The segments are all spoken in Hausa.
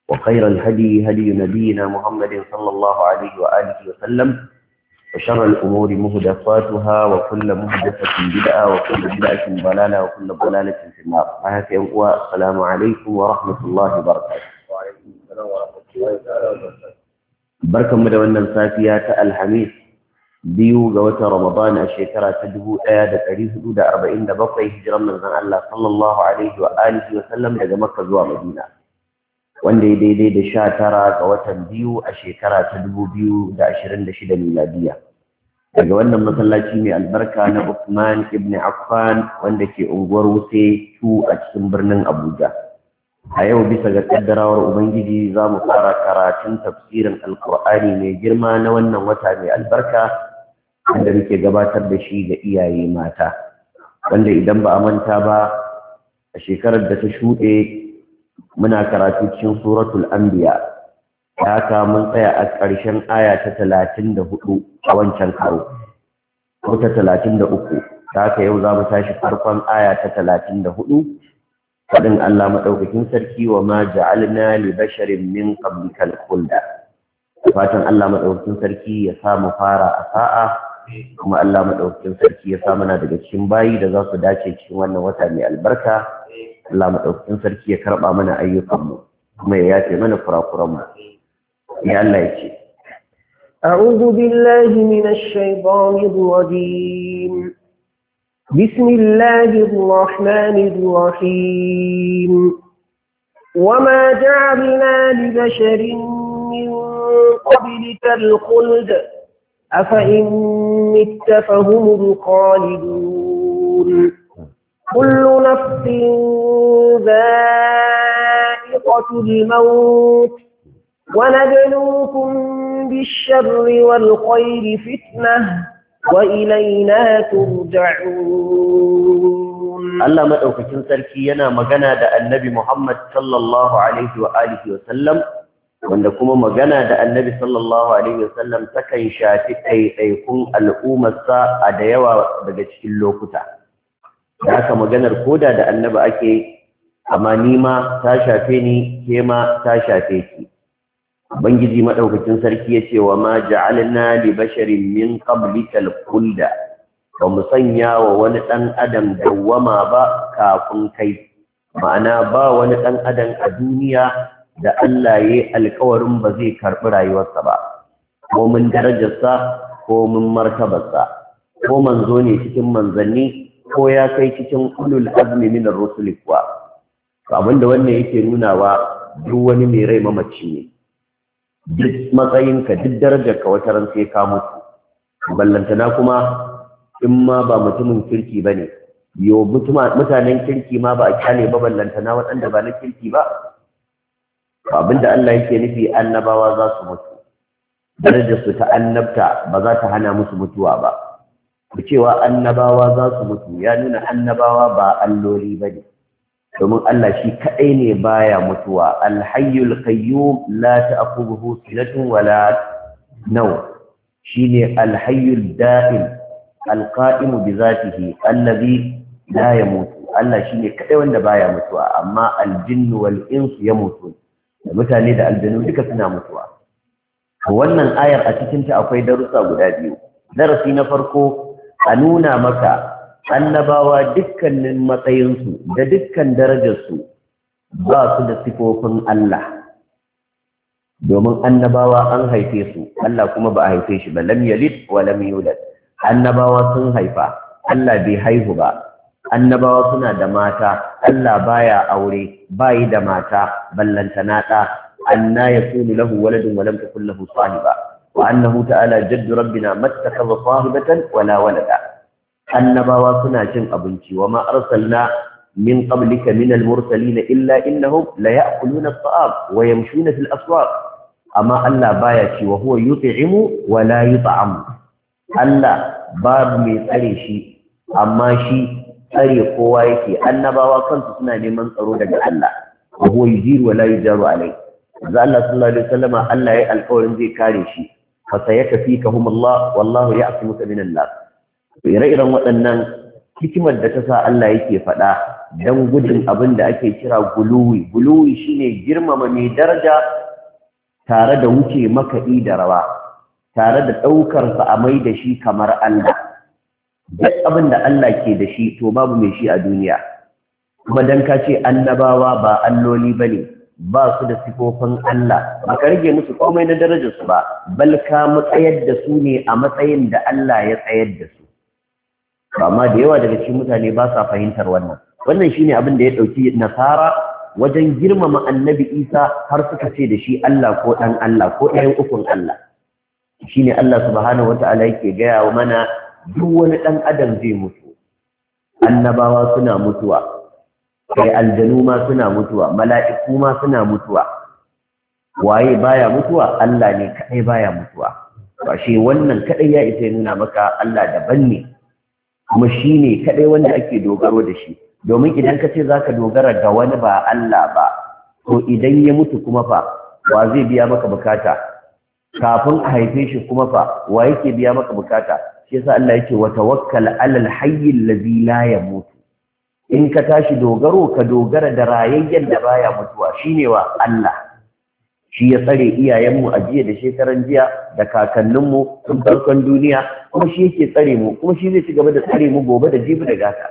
وخير الهدي هدي نبينا محمد صلى الله عليه وآله وسلم وشر الأمور مهدفاتها وكل مهدفة بدعة وكل بدعة ضلالة وكل ضلالة في النار. السلام عليكم ورحمة الله وبركاته. وعليكم السلام ورحمة الله وبركاته. بركة مدونة السافيات الحميد biyu ga watan Ramadan a shekara ta 1447 hijiran manzon Allah sallallahu alaihi wa alihi wa sallam daga Makka zuwa Madina, wanda ya daidai da 19 ga watan biyu a shekara ta 2026 miladiya. Daga wannan masallaci mai albarka na Uthman ibn Affan wanda ke unguwar Wuse 2 a cikin birnin Abuja. A yau bisa ga kaddarawar Ubangiji za mu fara karatun tafsirin Alkur'ani mai girma na wannan wata mai albarka wanda muke gabatar da shi ga iyaye mata, wanda idan ba a manta ba a shekarar da ta shuɗe muna karatu cikin suratul anbiya, da haka mun tsaya a ƙarshen aya ta 34 a wancan karo ko ta 33, da haka yau za mu tashi farkon aya ta 34 faɗin Allah maɗaukakin sarki wa ma ja'alna li basharin min qablikal khulda. Fatan Allah maɗaukakin sarki ya samu fara a sa'a, kuma Allah maɗaukakin sarki ya sa mana daga cikin bayi da za su dace cikin wannan wata mai albarka. Allah maɗaukakin sarki ya karɓa mana ayyukanmu kuma ya yafe mana kurakuranmu. Ya Allah ya ce, أعوذ بالله من الشيطان الرجيم. بسم الله الرحمن الرحيم. وما جعلنا لبشر من قبلك الخلد أفإن مت فهم الخالدون كل نفس ذائقة الموت ونبلوكم بالشر والخير فتنة وإلينا ترجعون. الله مدوكين سركي yana magana da Annabi Muhammad sallallahu alaihi wa alihi wa sallam, wanda kuma magana da Annabi sallallahu alaihi wa sallam takan shafi ɗaiɗaikun al'ummarsa a da yawa daga cikin lokuta. Da haka maganar koda da Annabi ake, amma ni ma ta shafe ni, ke ma ta shafe ki. Ubangiji madaukakin sarki yace wa ma ja'alna li basharin min qablikal khulda, ba mu sanya wa wani dan adam dawwama ba kafin kai, ma'ana ba wani dan adam a duniya da Allah yayi alƙawarin ba zai karbi rayuwarsa ba, ko mun darajarsa ko mun martabarsa, ko manzo ne cikin manzanni ko ya kai cikin ulul azmi min ar-rusul kuwa. Abinda wannan yake nunawa duk wani mai rai mamaci ne. Duk matsayinka, duk darajarka wata ran sai ka mutu. Ballantana kuma in ma ba mutumin kirki bane, yo mutanen kirki ma ba a kyale ba, ballantana waɗanda ba na kirki ba. Abinda Allah yake nufi annabawa za su mutu, darajarsu ta annabta ba za ta hana musu mutuwa ba. Ku cewa annabawa za su mutu ya nuna annabawa ba alloli bane, domin Allah shi kaɗai ne baya mutuwa. Alhayyul qayyum la ta'khudhuhu sinatun wala nawm, shine alhayyul da'im alqa'imu bi zatihi alladhi la yamutu. Allah shine kaɗai wanda baya mutuwa, amma aljinnu wal insu yamutu, da mutane da aljanu duka suna mutuwa. Wannan ayar a cikin ta akwai darussa guda biyu. Darasi na farko, a nuna maka annabawa dukkanin matsayinsu da dukkan darajarsu ba su da sifofin Allah, domin annabawa an haife su, Allah kuma ba a haife shi ba. Lam yalid wa lam yulad. Annabawa sun haifa, Allah bai haihu ba. Annabawa suna da mata, Allah baya aure, bayi da mata, ballantana ɗa. Anna yakunu lahu waladun wa lam takul lahu sahiba, wa annahu ta'ala jaddu rabbina mattakhadha sahibatan wala walada. Annabawa suna cin abinci, wa ma arsalna min qablika min al-mursalin illa innahum la ya'kuluna at-ta'am wa yamshuna fil aswaq. Amma Allah baya ci, wa huwa yut'imu wa la yut'am. Allah babu mai tsare shi, amma shi tsare kowa yake. Annabawa kansu suna neman tsaro daga Allah, wa huwa yujiru wa la yujaru alayhi. Manzo Allah sallallahu alaihi wasallam Allah ya alƙawarin zai kare shi, fa sayakfikahum Allah wallahu ya'simuka minan nas. Ire-iren waɗannan hikimar da ta sa Allah yake faɗa dan gudun abin da ake kira guluwi shine girmama mai daraja tare da wuce makaɗi da rawa tare da ɗaukar sa a mai da shi kamar Allah duk abin da Allah ke da shi to babu mai shi a duniya kuma dan ka ce annabawa ba alloli bane ba su da sifofin Allah ba ka rage musu komai na darajar su ba bal ka matsayar da su ne a matsayin da Allah ya tsayar da su amma da yawa daga cikin mutane ba sa fahimtar wannan shine abin da ya dauki nasara wajen girmama annabi Isa har suka ce da shi Allah ko dan Allah ko ɗayan ukun Allah shine Allah subhanahu wataala yake gaya wa mana duk wani dan adam zai mutu annabawa suna mutuwa kai aljanu ma suna mutuwa mala'iku ma suna mutuwa waye baya mutuwa Allah ne kadai baya mutuwa to shi wannan kadai ya isa nuna maka Allah daban ne kuma shine kadai wanda ake dogaro da shi domin idan ka ce zaka dogara ga wani ba Allah ba to idan ya mutu kuma fa wa zai biya maka bukata kafin a haife shi kuma fa wa yake biya maka bukata shi yasa Allah yake wa tawakkal alal hayy allazi la yamut in ka tashi dogaro ka dogara da rayayyen da baya mutuwa shine wa Allah shi ya tsare iyayenmu a jiya da shekaran jiya da kakanninmu tun farkon duniya kuma shi yake tsare mu kuma shi zai ci gaba da tsare mu gobe da jibi da gata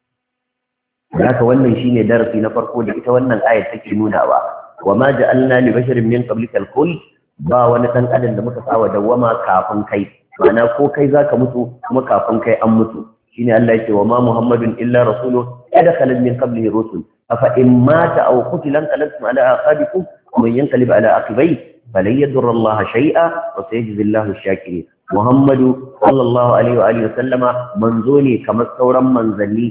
haka wannan shine darasi na farko da ita wannan ayat take nunawa wa ma ja'alna li basharin min qablika al-khuld ba wani dan adam da muka sawa dawama kafin kai ma'ana ko kai zaka mutu kuma kafin kai an mutu shine Allah yake wa ma Muhammadun illa rasulun adkhala min qablihi rusul afa in mata aw qutila qalabtum ala aqabikum wa man yanqalib ala aqibai falan yadurra Allah shay'a wa sayajzi Allahu ash-shakirin Muhammadu sallallahu alaihi wa alihi sallama manzo ne kamar sauran manzanni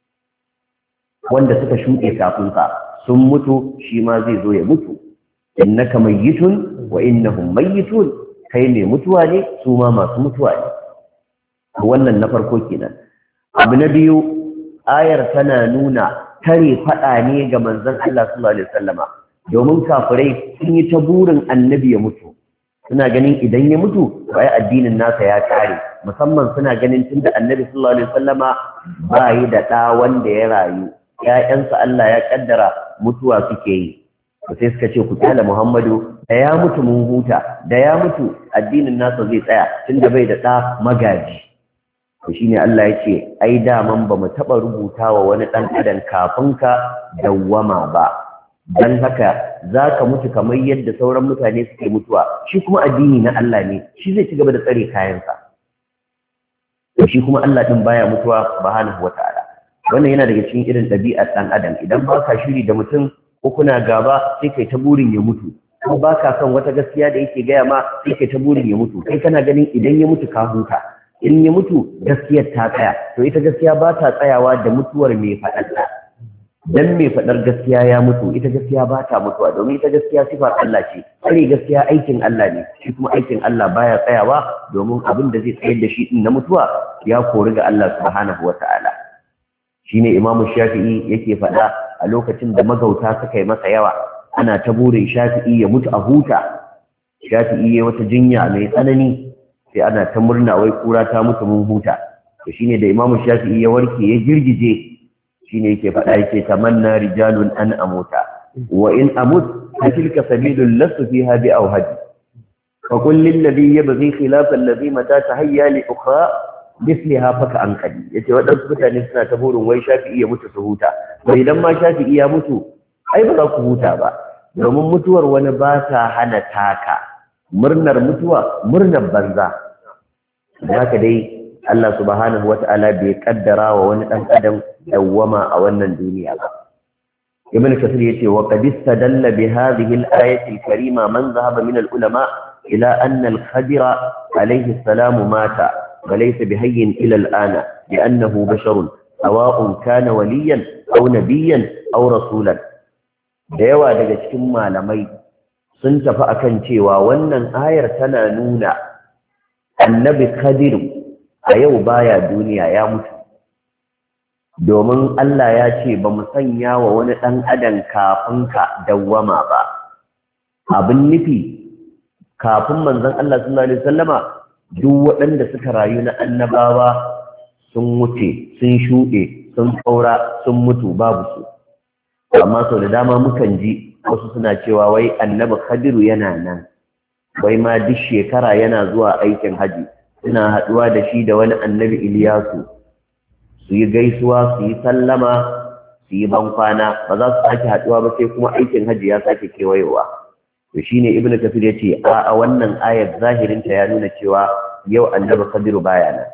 wanda suka shuɗe kafin ka sun mutu shi ma zai zo ya mutu innaka mayyitun wa innahum mayyitun kai ne mutuwa ne su ma masu mutuwa ne wannan na farko kenan abu na biyu ayar tana nuna tare faɗa ne ga manzon Allah sallallahu alaihi wasallama domin kafirai sun yi ta burin annabi ya mutu suna ganin idan ya mutu bai addinin nasa ya kare musamman suna ganin tunda annabi sallallahu alaihi wasallama ba yi da ɗa wanda ya rayu ƴaƴansa Allah ya kaddara mutuwa suke yi sai suka ce ku kyala Muhammadu da ya mutu mun huta da ya mutu addinin nasa zai tsaya tunda bai da ɗa magaji to shine Allah yake ai daman ba mu taba rubutawa wani dan adam kafin ka dawwama ba dan haka zaka mutu kamar yadda sauran mutane suke mutuwa shi kuma addini na Allah ne shi zai ci gaba da tsare kayansa to shi kuma Allah din baya mutuwa subhanahu wataala wannan yana daga cikin irin ɗabi'ar dan adam idan ba ka shiri da mutum ko kuna gaba sai kai ta burin ya mutu ko ba ka son wata gaskiya da yake gaya ma sai kai ta burin ya mutu kai kana ganin idan ya mutu ka huta in ya mutu gaskiyar ta tsaya to ita gaskiya ba ta tsayawa da mutuwar mai faɗarta dan mai faɗar gaskiya ya mutu ita gaskiya ba ta mutuwa domin ita gaskiya sifar Allah ce tsare gaskiya aikin Allah ne shi kuma aikin Allah baya tsayawa domin abin da zai tsayar da shi din na mutuwa ya kori ga Allah subhanahu wata'ala shine Imam Shafi'i yake faɗa a lokacin da magauta suka yi masa yawa ana ta burin Shafi'i ya mutu a huta Shafi'i ya wata jinya mai tsanani sai ana ta murna wai kura ta mutu mun huta to shine da Imam Shafi'i ya warke ya girgije shine yake faɗa yake tamanna rijalun an amuta wa in amut fatilka sabilul lasu fiha bi awhad fa qul lil ladhi yabghi khilafa alladhi mata tahayya li ukhra misliha faka anqadi yace wadansu mutane suna ta burin wai Shafi'i ya mutu su huta to idan ma Shafi'i ya mutu ai ba za ku huta ba domin mutuwar wani ba ta hana taka murnar mutuwa murnar banza haka dai Allah subhanahu wata'ala bai kaddara wa wani dan adam dawwama a wannan duniya ba Ibn Kathir yace wa qad istadalla bi hadhihi al-ayati al-karima man dhahaba min al-ulama ila anna al-Khadir alayhi salam mata wa laysa bihayyin ila al-ana li'annahu basharun sawa'un kana waliyan aw nabiyyan aw rasulan da yawa daga cikin malamai sun tafi akan cewa wannan ayar tana nuna annabi Khadir a yau baya duniya ya mutu domin Allah ya ce ba mu sanya wa wani ɗan adam kafin ka dawwama ba abin nufi kafin manzon Allah sallallahu alaihi wasallama duk waɗanda suka rayu na annabawa sun wuce sun shuɗe sun ƙaura sun mutu babu su. Amma sau da dama mukan ji wasu suna cewa wai annabi Khadiru yana nan, wai ma duk shekara yana zuwa aikin haji, suna haɗuwa da shi da wani annabi Iliyasu su yi gaisuwa su yi sallama su yi bankwana, ba za su sake haɗuwa ba sai kuma aikin haji ya sake kewayowa. To shine Ibn Kathir ya ce a wannan ayar zahirinta ya nuna cewa yau annabi Khadiru baya nan.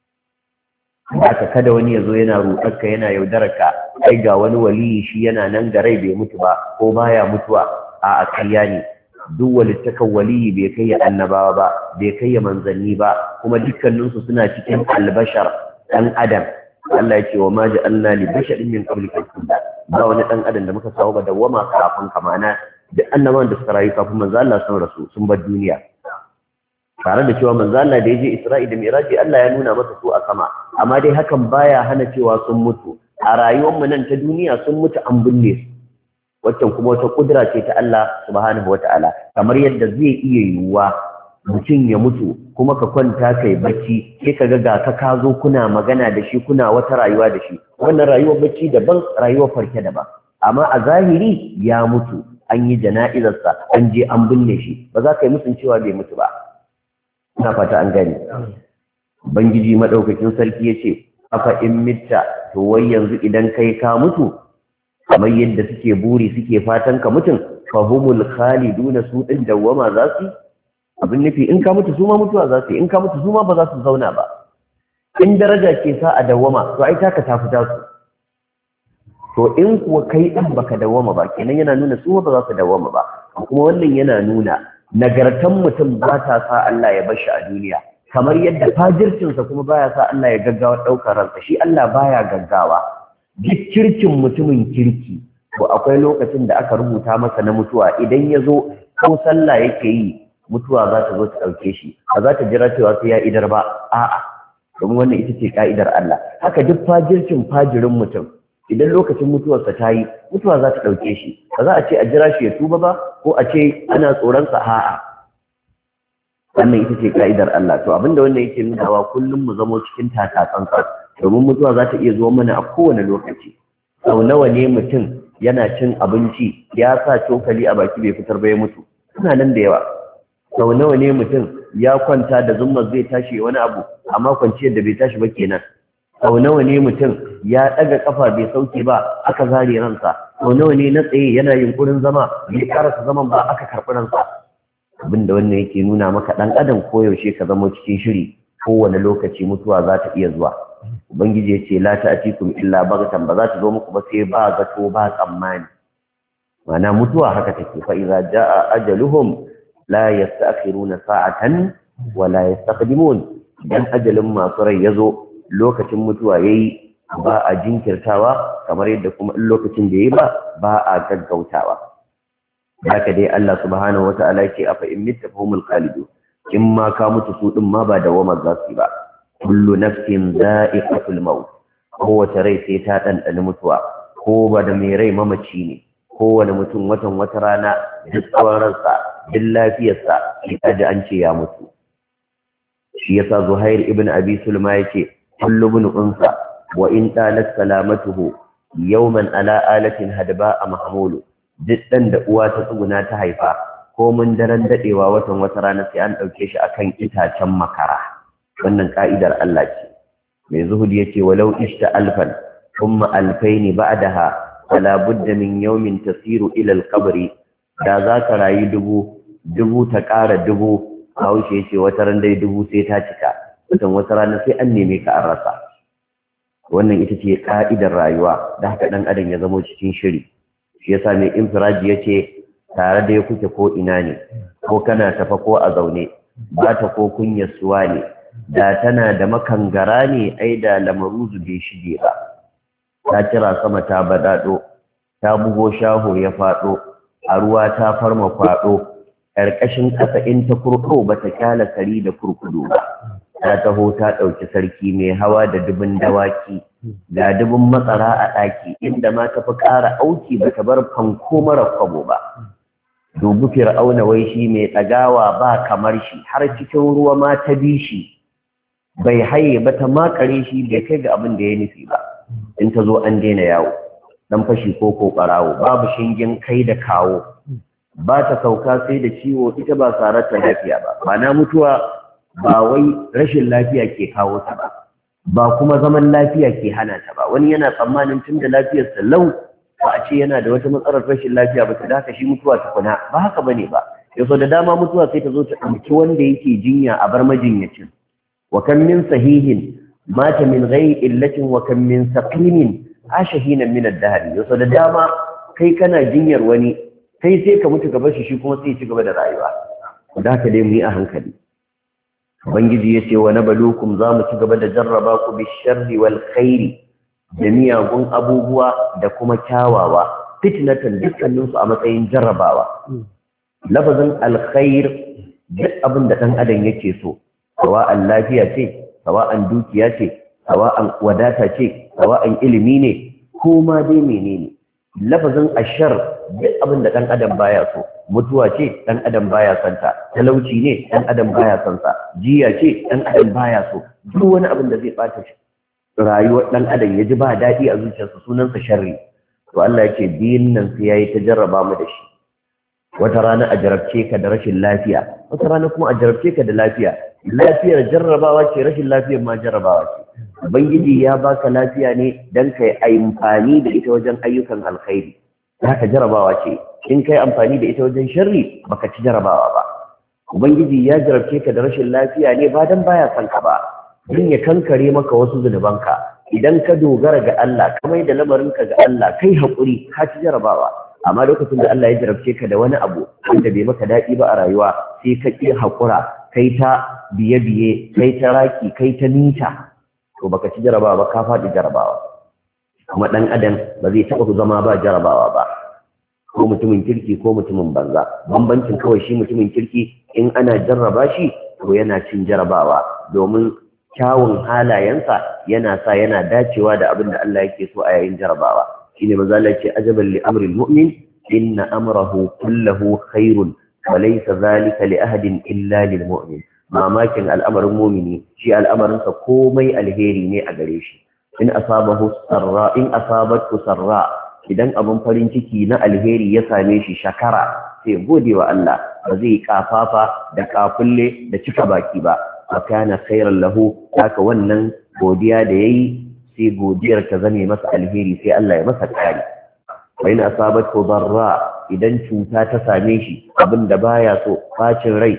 Haka kada wani ya zo yana ruɗarka yana yaudararka, ai ga wani waliyi shi yana nan da rai bai mutu ba ko baya mutuwa, a ƙarya ne. Duk walittakan waliyi bai kai ya annabawa ba, bai kai ya manzanni ba, kuma dukkaninsu suna cikin albashar ɗan adam. Allah ya ce wa ma ja'alna li basharin min qablika khulda, ba wani ɗan adam da muka samu ba dawwama kafin ka, ma'ana duk annabawan da suka rayu kafin manzo Allah sun rasu sun bar duniya. Tare da cewa manzo Allah da ya je Isra'i da Miraji Allah ya nuna masa su a sama, amma dai hakan baya hana cewa sun mutu. A rayuwar mu nan ta duniya sun mutu an binne su. Waccan kuma wata kudura ce ta Allah subhanahu wata'ala, kamar yadda zai iya yiwuwa mutum ya mutu kuma ka kwanta kai bacci sai ka ga ka zo kuna magana da shi kuna wata rayuwa da shi. Wannan rayuwar bacci daban, rayuwar farke daban. Amma a zahiri ya mutu, an yi jana'izarsa, an je an binne shi, ba za ka yi musun cewa bai mutu ba. Ina fata an gani. Bangiji madaukakin sarki yace afa in mitta, to wai yanzu idan kai ka mutu kamar yadda suke buri suke fatan ka mutun, fahumul khaliduna, su din dawama za su. Abin nufi in ka mutu su ma mutuwa za su, in ka mutu su ma ba za su zauna ba. In daraja ke sa a dawama, to ai taka ta fita su. To in kuwa kai din baka dawama ba, kenan yana nuna su ba za su dawama ba. Kuma wannan yana nuna nagartan mutum ba ta sa Allah ya bar shi a duniya, kamar yadda fajircinsa kuma baya sa Allah ya gaggawa ɗaukar ransa. Shi Allah baya gaggawa. Duk kirkin mutumin kirki to akwai lokacin da aka rubuta masa na mutuwa, idan ya zo ko sallah yake yi mutuwa za ta zo ta ɗauke shi, ba za ta jira cewa sai ya idar ba, a'a, domin wannan ita ce ka'idar Allah. Haka duk fajircin fajirin mutum, idan lokacin mutuwarsa ta yi, mutuwa za ta ɗauke shi, ba za a ce a jira shi ya tuba ba ko a ce ana tsoronsa, a'a. Wannan ita ce ka'idar Allah. To abinda wannan yake nunawa kullum mu zamo cikin takatsantsan, domin mutuwa za ta iya zuwa mana a kowane lokaci. Sau nawa ne mutum yana cin abinci ya sa cokali a baki bai fitar ba ya mutu, suna nan da yawa. Sau nawa ne mutum ya kwanta da zummar zai tashi wani abu amma kwanciyar da bai tashi ba kenan. Sau nawa ne mutum ya ɗaga ƙafa bai sauke ba aka zare ransa. Sau nawa ne na tsaye yana yunkurin zama bai karasa zaman ba aka karɓi ransa. Abinda wannan yake nuna maka ɗan adam koyaushe ka zama cikin shiri, kowane lokaci mutuwa za ta iya zuwa. Ubangiji ya ce la ta'tikum illa baghatan, ba za ta zo muku ba sai ba zato ba tsammani. Ma'ana mutuwa haka take, fa idza jaa ajaluhum la yasta'khiruna sa'atan wa la yastaqdimun. Idan ajalin masu rai yazo, lokacin mutuwa yayi, ba a jinkirtawa, kamar yadda kuma in lokacin da yayi ba a gaggautawa. Haka dai Allah subhanahu wata'ala yake afa in mitta fahumul khalidu, in ma ka mutu su din ma ba da wama za su ba. Kullu nafsin za'iqatul maut, kowace rai sai ta ɗanɗani mutuwa, ko ba da mai rai mamaci ne. Kowane mutum wata rana duk tsawon ransa, duk lafiyarsa, sai ji an ce ya mutu. Shi yasa Zuhair ibn Abi Sulma yake kullu ibn unsa wa in talat salamatuhu yawman ala alatin hadba mahmulu. Duk dan da uwa ta tsuguna ta haifa, ko mun daren dadewa wata rana sai an dauke shi akan itacen makara. Wannan ka'idar Allah ce. Mai zuhudi yace walau ishta alfan thumma alfaini ba'daha fala budda min yawmin tasiru ila al-qabri. Da za ka rayu dubu ta ƙara dubu, Bahaushe yace wata ran dai dubu sai ta cika, wata rana sai an neme ka an rasa. Wannan ita ce ka'idar rayuwa, da haka dan adam ya zama cikin shiri. Shi yasa mai infiraji yace tare da ya kuke ko ina ne, ko kana tafa ko a zaune, ba ta ko kunyar suwa ne, da tana da makangara ne ai da lamaruzu bai shige ba. Ta kira sama ta badado, ta bugo shaho ya faɗo, a ruwa ta farma kwaɗo, ƙarƙashin ƙasa in ta kurko ba ta kyala kari da kurkudu ba. Ta taho ta ɗauki sarki mai hawa da dubin dawaki, ga dubin matsara a ɗaki, inda ma ta fi ƙara auki ba ta bar fanko mara kwabo ba. Dubu Fir'auna wai shi mai ɗagawa ba kamar shi, har cikin ruwa ma ta bi shi. bai haye ba ta makare shi bai kai ga abin da ya nufi ba in ta zo an daina yawo dan fashi ko ɓarawo babu shingen kai da kawo ba ta sauka sai da ciwo ita ba sarar ta lafiya ba na mutuwa ba wai rashin lafiya ke kawo ta ba kuma zaman lafiya ke hana ta ba wani yana tsammanin tun da lafiyarsa lau ba a ce yana da wata matsalar rashin lafiya ba ta da haka shi mutuwa ta kuna ba haka bane ba yaso da dama mutuwa sai ta zo ta ɗauki wanda yake jinya a bar majinyacin wa kan min sahihin mata min ghairi illatin wa kan min saqimin ashahina min ad-dahr yaso da dama kai kana jinyar wani kai sai ka mutu gaba shi kuma sai ci gaba da rayuwa da haka dai mu yi a hankali ubangiji yace wa nabalukum za mu ci gaba da jarraba ku bi sharri wal khairi da miyagun abubuwa da kuma kyawawa fitnatan dukkaninsu a matsayin jarrabawa lafazin alkhair duk abin da ɗan adam yake so sawa'an lafiya ce sawa'an dukiya ce sawa'an wadata ce sawa'an ilimi ne ko ma dai menene lafazin ashar duk abin da ɗan adam baya so mutuwa ce ɗan adam baya son ta talauci ne ɗan adam baya son sa jiya ce ɗan adam baya so duk wani abin da zai ɓata rayuwar ɗan adam ya ji ba daɗi a zuciyarsa sunansa sharri to Allah ya ce biyun nan sai yayi ta jarraba mu da shi wata rana a jarabce ka da rashin lafiya wata rana kuma a jarabce ka da lafiya lafiyar jarrabawa ce rashin lafiyar ma jarrabawa ce ubangiji ya baka lafiya ne dan kai amfani da ita wajen ayyukan alkhairi haka jarrabawa ce in kai amfani da ita wajen sharri baka ci jarrabawa ba ubangiji ya jarabce ka da rashin lafiya ne ba dan baya son ka ba don ya kankare maka wasu zunubanka idan ka dogara ga Allah ka mai da lamarinka ga Allah kai haƙuri ka ci jarabawa amma lokacin da Allah ya jarabce ka da wani abu wanda bai maka daɗi ba a rayuwa sai ka ƙi haƙura kai ta biye-biye kai ta raki kai ta nita to baka ci jarabawa ba ka faɗi jarabawa kuma ɗan adam ba zai taɓa zama ba jarabawa ba ko mutumin kirki ko mutumin banza bambancin kawai shi mutumin kirki in ana jarraba shi to yana cin jarabawa domin kyawun halayensa yana sa yana dacewa da abin da Allah yake so a yayin jarabawa shine manzo Allah yake ajaban li amril mu'min inna amrahu kulluhu khairun wa laysa zalika li ahadin illa lil mu'min mamakin al'amarin mu'mini shi al'amarin sa komai alheri ne a gare shi in asabahu sarra in asabatu sarra idan abin farin ciki na alheri ya same shi shakara sai gode wa Allah ba zai kafafa da kafulle da cika baki ba fakana khairan lahu haka wannan godiya da yayi sai godiyar ta zame masa alheri sai Allah ya masa kari wa in asabatu darra idan cuta ta same shi abinda baya so bacin rai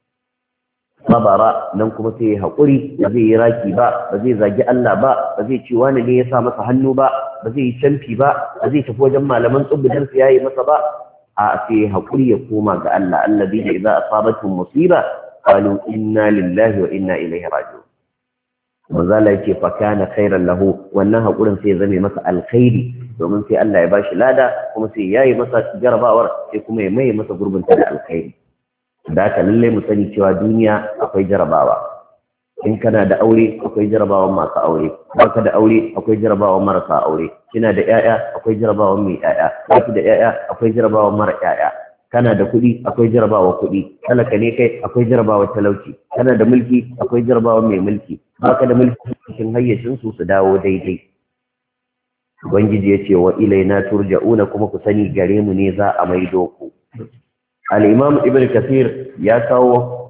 sabara nan kuma sai hakuri ba zai yi raki ba zai zagi Allah ba zai ce wani ne ya sa masa hannu ba zai yi canfi ba zai tafi wajen malaman tsubbudan su yayi masa ba a sai hakuri ya koma ga Allah allazi da idza asabatu musiba qalu inna lillahi wa inna ilaihi raji'un manzala yake fa kana khairan lahu wannan hakurin sai zame masa alkhairi domin sai Allah ya bashi lada kuma sai yayi masa jarabawar sai kuma ya mai masa gurbin ta da alkhairi da haka lalle mu sani cewa duniya akwai jarabawa in kana da aure akwai jarabawan masu aure baka da aure akwai jarabawan marasa aure kina da yaya akwai jarabawan mai yaya baki da yaya akwai jarabawan mara yaya kana da kuɗi akwai jarabawa kuɗi talaka ne kai akwai jarabawa talauci kana da mulki akwai jarabawa mai mulki baka da mulki cikin hayyacin su dawo daidai ubangiji yace wa ilaina turja'una kuma ku sani gare mu ne za a maido ku al-imam ibn kathir ya kawo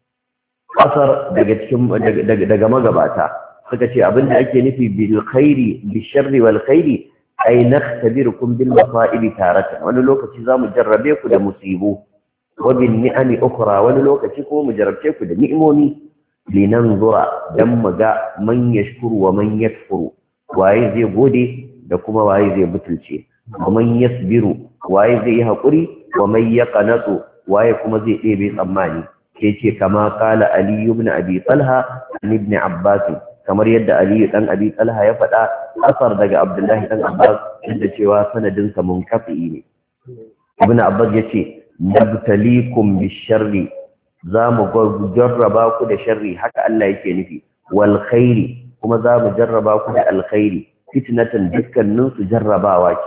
asar daga magabata suka ce abinda ake nufi bil khairi bil sharri wal khairi ay nakhtabirukum bil masa'ib taratan wani lokaci zamu jarrabe ku da musibu wa bin ni'ami ukhra wani lokaci ko mu jarrabe ku da ni'imomi linanzura dan muga man yashkuru wa man yakfuru waye zai gode da kuma waye zai butulce wa man yasbiru waye zai yi hakuri wa man yaqnatu waye kuma zai ɗebe tsammani ce kama kala ali ibn abi talha ibn abbas kamar yadda Ali dan Abi Talha ya faɗa asar daga Abdullahi dan Abbas inda cewa sanadin sa munqati ne Ibn Abbas yace nabtalikum bisharri zamu jarraba ku da sharri haka Allah yake nufi wal khairi kuma zamu jarraba ku da alkhairi fitnatan dukkanin su jarrabawa ce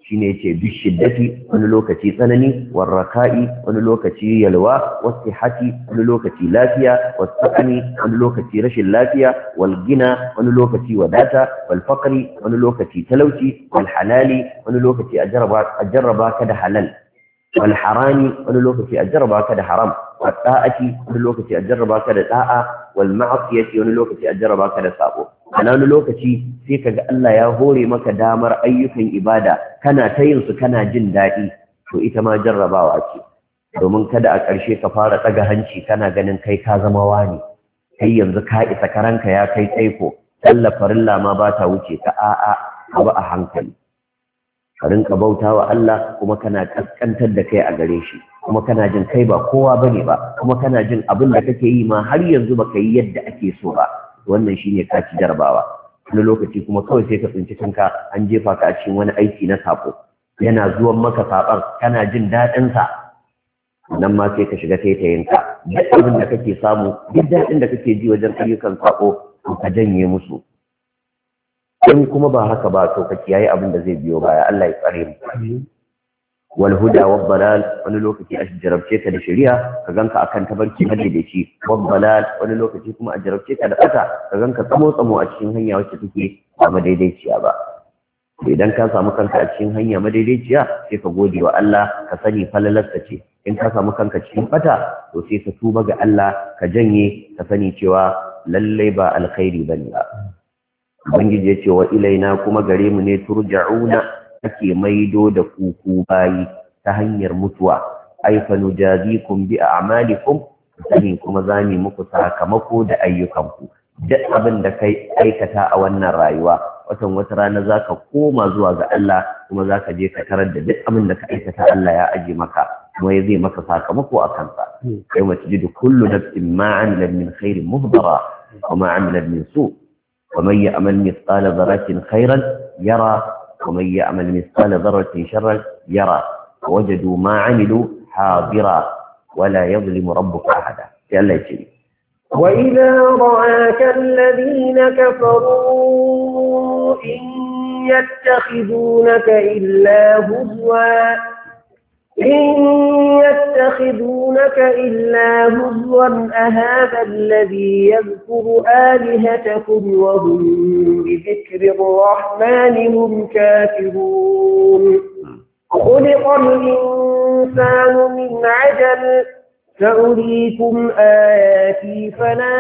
shine yace bishiddati wani lokaci tsanani warraka'i wani lokaci yalwa wasihati wani lokaci lafiya wasaqani wani lokaci rashin lafiya walgina wani lokaci wadata walfaqri wani lokaci talauci walhalali wani lokaci a jarraba ka da halal والحرام wani lokaci a jarraba ka da haram والطاعati wani lokaci a jarraba ka da da'a والمعصية wani lokaci a jarraba ka da sabo ana wani lokaci sai kaga Allah ya hore maka damar ayyukan ibada kana ta yin su kana jin daɗi to ita ma jarrabawa ce domin kada a ƙarshe ka fara ɗaga hanci kana ganin kai ka zama wani kai yanzu ka isa karanka ya kai tsaiko sallar farilla ma ba ta wuce ka a'a ba a hankali ka rinka bauta wa Allah kuma kana kaskantar da kai a gare shi kuma kana jin kai ba kowa bane ba kuma kana jin abin da kake yi ma har yanzu baka yi yadda ake so ba wannan shine ka ci jarabawa wani lokaci kuma kawai sai ka tsinci kanka an jefa ka a cikin wani aiki na sako yana zuwan maka saban kana jin daɗin sa nan ma sai ka shiga taitayinka duk abin da kake samu duk daɗin da kake ji wajen ayyukan sako ka janye musu in kuma ba haka ba to ka kiyaye abin da zai biyo baya Allah ya tsare mu wal huda wad dalal wani lokaci a jarabce ka da shari'a ka ganka akan tabarki madaidaici wad dalal wani lokaci kuma a jarabce ka da ƙasa ka ganka tsamo a cikin hanya wacce take ba madaidaiciya ba idan ka samu kanka a cikin hanya madaidaiciya sai ka gode wa Allah ka sani falalarsa ce in ka samu kanka cikin bata to sai ka tuba ga Allah ka janye ka sani cewa lallai ba alkhairi bane ba Ubangiji ya ce wa ilaina kuma gare mu ne turja'una ake maido da kuku bayi ta hanyar mutuwa ai fa nujazikum bi a'malikum sani kuma zani muku sakamako da ayyukanku duk abin da kai aikata a wannan rayuwa wata rana zaka koma zuwa ga Allah kuma zaka je ka tarar da duk abin da ka aikata Allah ya aje maka kuma ya zai maka sakamako a kansa kai mace jidu kullu nafsin ma 'amilat min khairin muhdara wa ma 'amilat min su' ومن يعمل مثقال ذرة خيرا يرى ومن يعمل مثقال ذرة شرا يرى ووجدوا ما عملوا حاضرا ولا يظلم ربك أحدا يلا يجري وإذا رآك الذين كفروا إن يتخذونك إلا هزوا أهذا الذي يذكر آلهتكم وهم بذكر الرحمن هم كافرون خلق الإنسان من عجل سأريكم آياتي فلا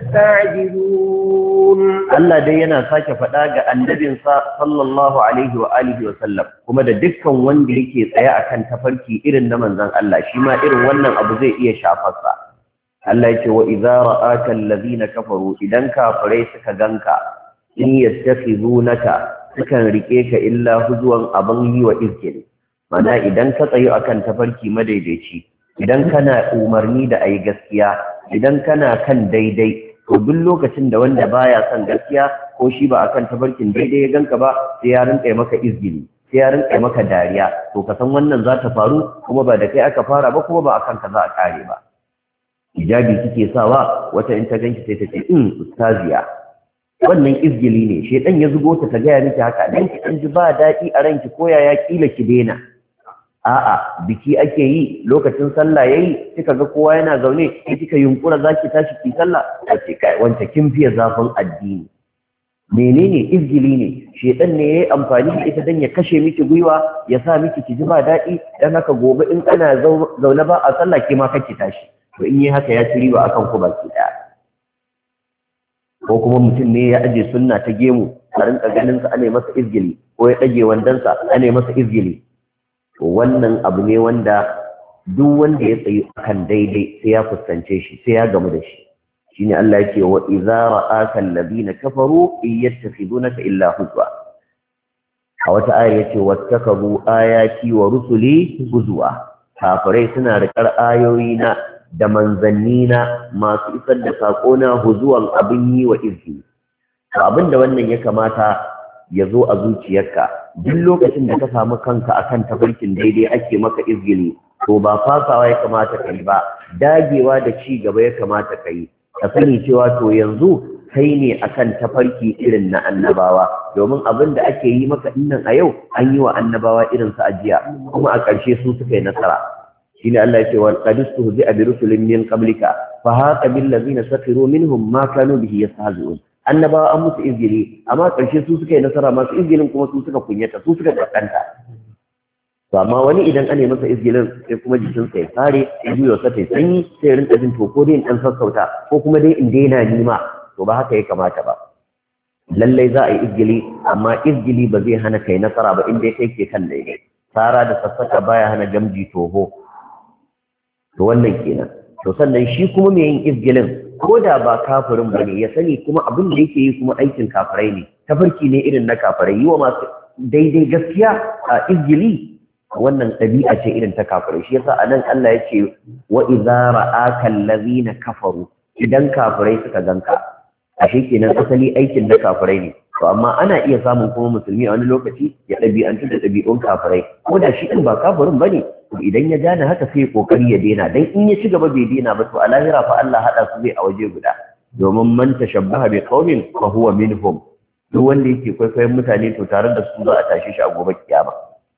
تستعجلون Allah dai yana sake faɗa ga annabinsa sallallahu alaihi wa alihi wa sallam kuma da dukkan wanda yake tsaye akan tafarki irin na manzon Allah shi ma irin wannan abu zai iya shafarsa Allah yake wa idza ra'aka alladhina kafaru idan kafirai suka ganka in yastakhizunaka sukan rike ka illa huzwan abin yi wa izkin mana idan ka tsayo akan tafarki madaidaici idan kana umarni da ayi gaskiya idan kana kan daidai to duk lokacin da wanda baya son gaskiya ko shi ba akan tabarkin daidai ya ganka ba sai ya rinka maka izgili sai ya rinka maka dariya to ka san wannan za ta faru kuma ba da kai aka fara ba kuma ba akan ka za a kare ba hijabi kike sawa wata in ta ganki sai ta ce ustaziya wannan izgili ne shedan ya zugo ta gaya miki haka dan ki ji ba daɗi a ranki ko ya kila ki daina a'a biki ake yi lokacin sallah yayi kika ga kowa yana zaune sai kika yunkura zaki tashi ki sallah sai kai wanda kin fiye zafin addini menene izgili ne shedan ne yayi amfani da ita dan ya kashe miki gwiwa ya sa miki ki ji ba daɗi dan haka gobe in ana zaune ba a sallah ki ma kake tashi to in yi haka ya ci riba akan ku baki daya ko kuma mutum ne ya aje sunna ta gemu a rinka ganin sa ane masa izgili ko ya dage wandansa ane masa izgili to wannan abu ne wanda duk wanda ya tsayi akan daidai sai ya fuskance shi sai ya gamu da shi shine Allah yake wa idza ra'aka alladhina kafaru yattakhidunaka illa huzwa a wata aya yace wattakabu ayati wa rusuli huzwa kafirai suna riƙar ayoyina da manzannina masu isar da sakona huzuwan abin yi wa izini abinda wannan ya kamata ya zo a zuciyarka duk lokacin da ka samu kanka akan tafarkin daidai ake maka izgili to ba fasawa ya kamata ka yi ba dagewa da ci gaba ya kamata ka yi ka sani cewa to yanzu kai ne akan tafarki irin na annabawa, domin abin da ake yi maka dinnan a yau an yi wa annabawa irin su ajiya, kuma a ƙarshe su suka yi nasara. shine Allah ya ce wa qad istuhzi'a bi rusulin min qablika fa haqa bil ladzina sakhiru minhum ma kanu bihi yastahzi'un. Annabawa an musu izgili, amma ƙarshe su suka yi nasara, masu izgilin kuma su suka kunyata, su suka kaskanta. To amma wani idan ana masa izgilin sai kuma jikinsa ya fare, gwiwarsa ta sanyi, sai ya rinka jin to ko dai in ɗan sassauta ko kuma dai in daina nima. To ba haka ya kamata ba. Lallai za a yi izgili, amma izgili ba zai hana kai nasara ba in dai kai ke kan daidai. Sara da sassaka baya hana gamji toho. To wannan kenan. To sannan shi kuma mai yin izgilin ko da ba kafirin ba ne, ya sani kuma abin da yake yi kuma aikin kafirai ne, tafarki ne irin na kafirai, yi wa masu daidai gaskiya a izgili, wannan ɗabi'a ce irin ta kafirai. Shi yasa anan Allah ya ce wa idza ra'aka allazina kafaru, idan kafirai suka ganka, ashe kenan asali aikin na kafirai ne. To amma ana iya samun kuma musulmi a wani lokaci ya ɗabi'antu da ɗabi'un kafirai, ko da shi ɗin ba kafirin ba ne. To idan ya gane haka sai kokari ya daina, dan in ya ci gaba bai daina ba to a lahira fa Allah hada su zai a waje guda, domin man tashabbaha bi qaumin fa huwa minhum. Duk wanda yake kwaikwayon mutane to tare da su za a tashi shi a gobe kiyama.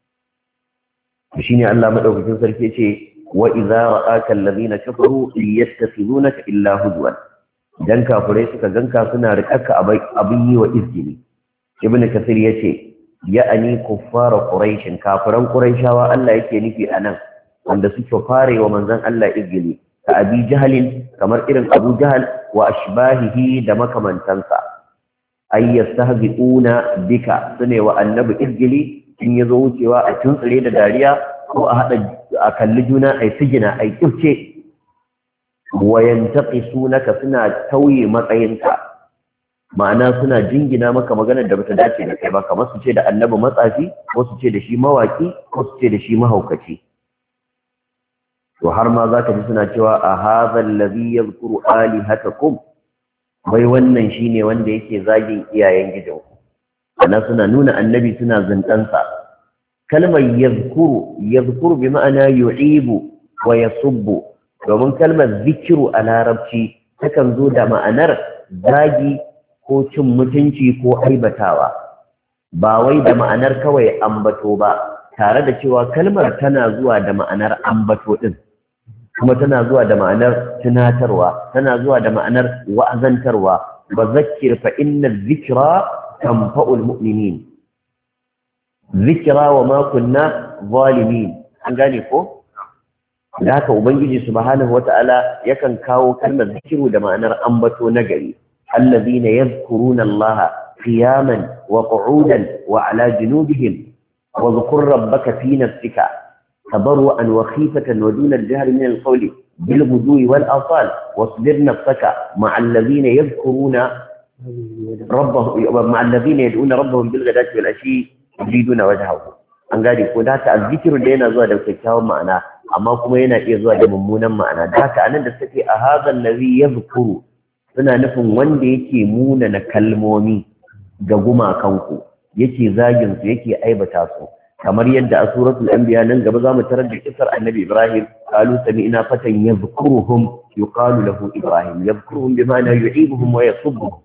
Shine Allah madaukakin sarki ce wa idza ra'aka allazina kafaru liyattakhidunaka illa huzwan. Dan kafirai suka ganka suna rikarka abin yi wa izgili. Ibn Kathir yace ya'ani kuffara quraish, kafiran quraishawa Allah yake nufi anan, wanda suke fare wa manzon Allah izgili, ka abi jahalin, kamar irin Abu Jahal wa ashbahihi da makamantansa. Ay yastahbiuna bika, sune wa annabi izgili in yazo wucewa a tuntsire da dariya, ko a hada a kalli juna ai sigina ai kifce. Wa yantaqisunaka, suna tauye matsayinka, ma'ana suna jingina maka maganar da bata dace da kai ba, kamar su ce da annabi matsafi, ko su ce da shi mawaki, ko su ce da shi mahaukaci. To har ma zaka ji suna cewa a hadha allazi yadhkuru alihatakum, wai wannan shine wanda yake zagin iyayen gidanku. Ana suna nuna annabi suna zantansa. Kalmar yadhkuru bi ma'ana yu'ibu wa yasubbu, domin kalmar zikiru a larabci takan zo da ma'anar zagi ko cin mutunci ko aibatawa, ba wai da ma'anar kawai ambato ba, tare da cewa kalmar tana zuwa da ma'anar ambato din, kuma tana zuwa da ma'anar tunatarwa, tana zuwa da ma'anar wa'azantarwa. Wa zakkir fa inna dhikra tanfa'ul mu'minin. Zikra wa ma kunna zalimin. An gane ko? Da haka Ubangiji subhanahu wata'ala yakan kawo kalmar zikiru da ma'anar ambato na gari. الذين يذكرون الله قياما وقعودا وعلى جنوبهم واذكر ربك في نفسك تضرعا وخيفة ودون الجهر من القول بالغدو والآصال واصبر نفسك مع الذين يذكرون ربهم، مع الذين يدعون ربهم بالغداة والعشي يريدون وجهه. an gane ko da haka azzikiru da yana zuwa da kyakkyawan ma'ana, amma kuma yana iya zuwa da mummunan ma'ana. Da haka anan da suke a hadha allazi yadhkuru, suna nufin wanda yake munana kalmomi ga gumakanku, yake zagin su, yake aibata su, kamar yadda a suratul anbiya nan gaba zamu tarar da kisar annabi Ibrahim, qalu sami'na fatan yadhkuruhum yuqalu lahu Ibrahim, yadhkuruhum bima'ana yu'ibuhum wa yasubbuhum.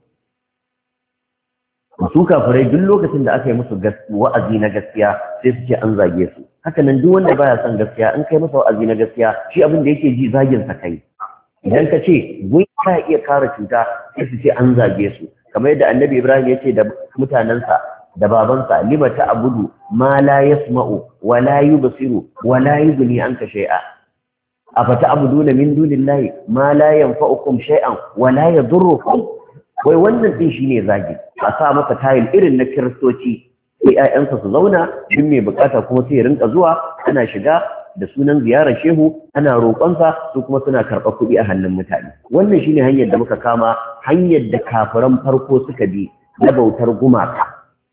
Su kafirai duk lokacin da aka yi musu wa'azi na gaskiya sai su ce an zage su. Haka nan duk wanda baya son gaskiya in kai masa wa'azi na gaskiya, shi abin da yake ji zagin sa kai. Idan ka ce gun ka iya kare cuta sai su ce an zage su, kamar yadda annabi Ibrahim ya ce da mutanensa da babansa, lima ta'budu ma la yasma'u wa la yubsiru wa la yughni anka shay'a, afata'buduna min dunillahi ma la yanfa'ukum shay'an wa la yadurrukum. Wai wannan din shine zagi, a sa masa tayil irin na kiristoci, sai 'ya'yansa su zauna, duk mai bukata kuma sai ya rinka zuwa, ana shiga da sunan ziyarar shehu, ana roƙonsa, su kuma suna karɓar kuɗi a hannun mutane. Wannan shine hanyar da muka kama, hanyar da kafiran farko suka bi na bautar gumaka.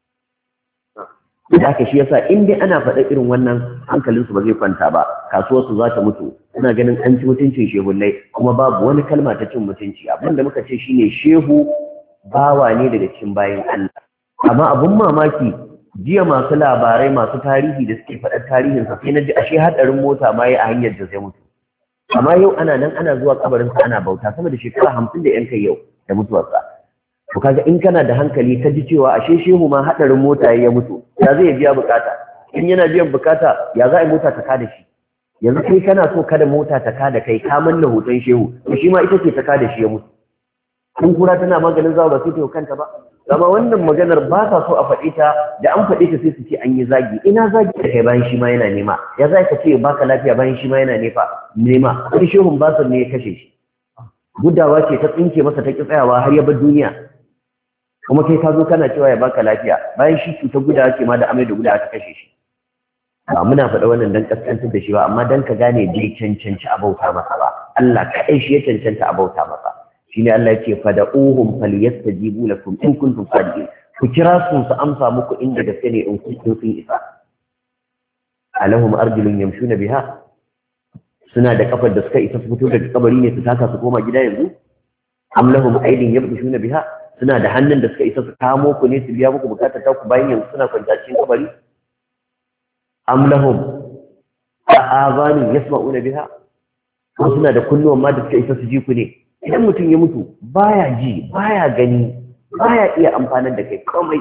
Da haka shi yasa in dai ana faɗa irin wannan, hankalinsu ba zai kwanta ba, kasuwarsu za ta mutu, suna ganin an ci mutuncin shehunnai, kuma babu wani kalma ta cin mutunci. Abin da muka ce shine shehu bawa ne daga cikin bayan Allah. Amma abun mamaki, jiya masu labarai masu tarihi da suke faɗar tarihinsa sai na ji ashe haɗarin mota ma ya a hanyar da zai mutu. Amma yau ana nan ana zuwa kabarinsa ana bauta, sama da shekara 50 da 'yan kai yau da mutuwarsa. to kaga in kana da hankali ka ji cewa ashe shehu ma hadarin mota ya mutu ya zai biya bukata, in yana biyan bukata ya za a mota ta kada shi. Yanzu kai kana so kada mota ta kada kai ka manna hoton shehu, to shi ma ita ce ta kada shi ya mutu. in kura tana maganin zawo ba sai ta kanta ba. Amma wannan maganar ba sa so a faɗi ta, da an faɗi ta sai su ce an yi zagi. Ina zagi da kai bayan shi ma yana nema, ya za ka ce baka lafiya bayan shi ma yana nema. Wani shehun basir ne ya kashe shi, gudawa ce ta tsinke masa ta ki tsayawa har ya bar duniya, kuma kai ka zo kana cewa ya baka lafiya bayan shi cutar gudawa ce ma da amai da gudawa ta kashe shi. Ba muna faɗa wannan dan kaskantar da shi ba, amma dan ka gane bai cancanci a bauta masa ba. Allah kaɗai shi ya cancanta a bauta masa. Shine Allah ya ce fada'uhum falyastajibu lakum in kuntum sadiqin. Ku kira su amsa muku inda gaske ne in kun sun isa. Alahum arjulun yamshuna biha, suna da kafar da suka isa su fito daga kabari ne su taka su koma gida yanzu? Am lahum aydin yabtushuna biha, suna da hannun da suka isa su kamo ku ne su biya muku bukatar ta ku bayan yanzu suna kwanta cikin kabari? Am lahum a'azani yasma'una biha, ko suna da kunnuwan ma da suka isa su ji ku ne? Idan mutum ya mutu baya ji, baya gani, baya iya amfanar da kai komai.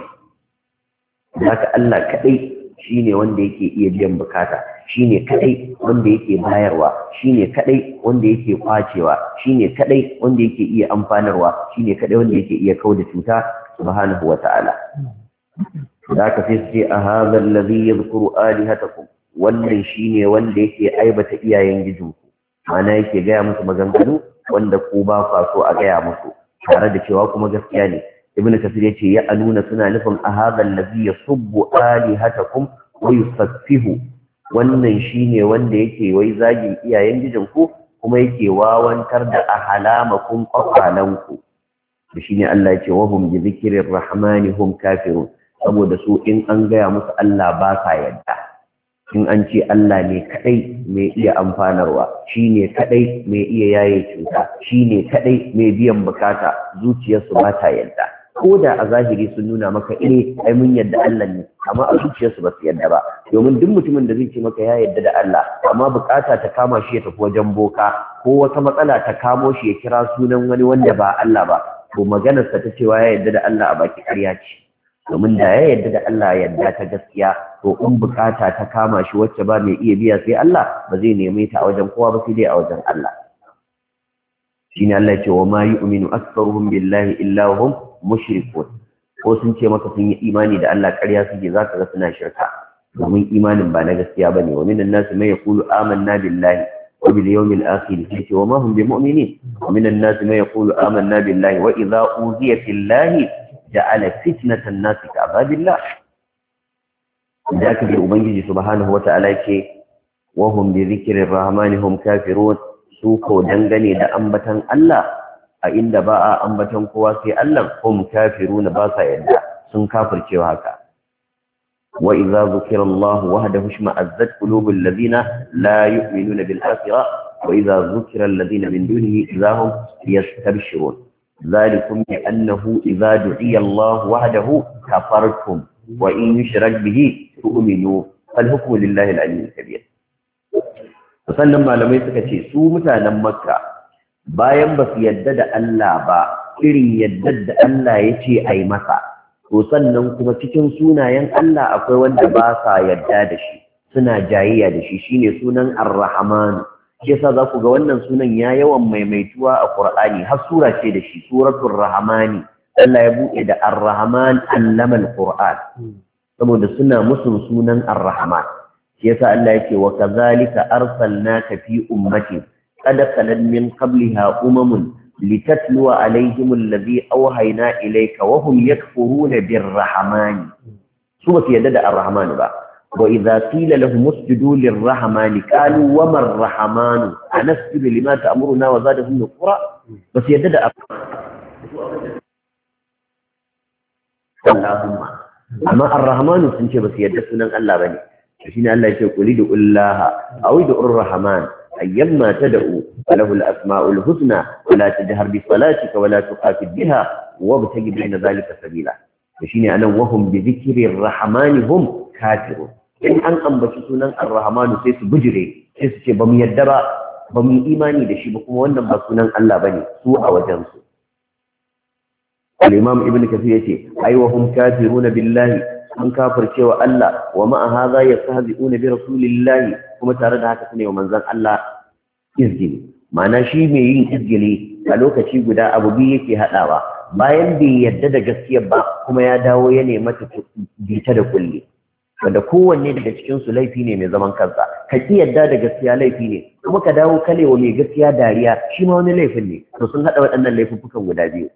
Haka Allah kadai shine wanda yake iya biyan bukata, shine kadai wanda yake bayarwa, shine kadai wanda yake kwacewa, shine kadai wanda yake iya amfanarwa, shine kadai wanda yake iya kauda cuta subhanahu wata'ala. Zaka sai su ce a hadha alladhi yadhkuru alihatakum, wannan shine wanda yake aibata iyayen gijinku, ma'ana yake gaya musu maganganu wanda ku ba kwa so a gaya musu, tare da cewa kuma gaskiya ne. Ibn Kathir yace ya anuna suna nufin a hadha allazi yasubbu alihatakum wa yusaffihu, wannan shine wanda yake wai zagin iyayen gijinku kuma yake wawantar da ahlamakum qafalanku. Shine Allah yace wa hum bi dhikrir rahmani hum kafirun, saboda su in an gaya musu Allah ba sa yadda. In an ce Allah ne kadai mai iya amfanarwa, shi ne kadai mai iya yaye cuta, shi ne kadai mai biyan bukata, zuciyarsu ba ta yadda. Ko da a zahiri sun nuna maka ai mun yadda Allah ne, amma a zuciyarsu ba su yadda ba. Domin duk mutumin da zai ce maka ya yadda da Allah, amma bukata ta kama shi ya tafi wajen boka, ko wata matsala ta kamo shi ya kira sunan wani wanda ba Allah ba, to maganarsa ta cewa ya yadda da Allah a baki ƙarya ce. Domin da ya yadda da Allah yadda ta gaskiya, to in bukata ta kama shi wacce ba mai iya biya sai Allah, ba zai neme ta a wajen kowa ba sai dai a wajen Allah. Shine Allah ya ce wa ma yu'minu aktharuhum billahi illa hum mushrikun. Ko sun ce maka sun yi imani da Allah, ƙarya suke, zaka ga suna shirka, domin imanin ba na gaskiya bane. Wa minan nasi man yaqulu amanna billahi wa bil yawmil akhir, sai wa ma hum bimu'minin. Wa minan nasi man yaqulu amanna billahi wa idza uziya fillahi ja'ala fitnatan nasi ka'azabillah. Da aka bi ubangiji subhanahu wata'ala yake wa hum bi dhikrir rahmani hum kafirun, su ko dangane da ambatan Allah a inda ba a ambatan kowa sai Allah, hum kafiruna, ba sa yadda, sun kafircewa haka. wa idza dhukira Allah wahdahu shma'azzat qulubul ladina la yu'minuna bil akhirah wa idza dhukira alladhina min dunihi idza hum yastabshirun. ذلكم بأنه إذا دعي الله وحده كفرتم وإن يشرك به تؤمنوا فالحكم لله العلي الكبير. sannan malamai suka ce su mutanen Makka bayan ba su yadda da Allah ba irin yadda da Allah ya ce a yi masa, to sannan kuma cikin sunayen Allah akwai wanda ba sa yadda da shi, suna jayayya da shi, shine sunan Ar-Rahman. Shi yasa za ku ga wannan sunan ya yawan maimaituwa a Qur'ani, har sura ce da shi, suratul Rahmani. Allah ya buɗe da Ar-Rahman allama al-Qur'an, saboda suna musun sunan Ar-Rahman. Shi yasa Allah yake wa kadhalika arsalnaka fi ummatin qad khalat min qabliha umamun litatluwa alaihim alladhi awhayna ilayka wa hum yakfuruna bir-Rahman. Su ba su yadda da Ar-Rahman ba. وإذا قيل لهم اسجدوا للرحمن قالوا وما الرحمن أنسجد لما تأمرنا وزادهم نفورا. بس يدد اللهم أما الرحمن سنشي بس يدد سنن الله بني. شين الله يقول ادعوا الله أو ادعوا الرحمن أيما تدعوا فله الأسماء الحسنى ولا تجهر بصلاتك ولا تخافت بها وابتغ بين ذلك سبيلا. شين أنا وهم بذكر الرحمن هم كافرون. In an ambaci sunan Ar-Rahmanu sai su bijire, sai su ce ba mu yadda ba, ba mu imani da shi ba, kuma wannan ba sunan Allah bane su a wajensu. al-imam ibn kathir yace ai wa hum kafiruna billahi an kafirce wa Allah wa ma'a hadha yastahzi'una bi rasulillahi kuma tare da haka sune wa manzon Allah izgili ma'ana shi mai yin izgili a lokaci guda abu biyu yake hadawa bayan bai yadda da gaskiyar ba kuma ya dawo ya nemi ta bita da kulli wanda kowanne daga cikin su laifi ne mai zaman kansa ka ki yadda da gaskiya laifi ne kuma ka dawo kalewa mai gaskiya dariya shi ma wani laifin ne to sun hada waɗannan laifukan guda biyu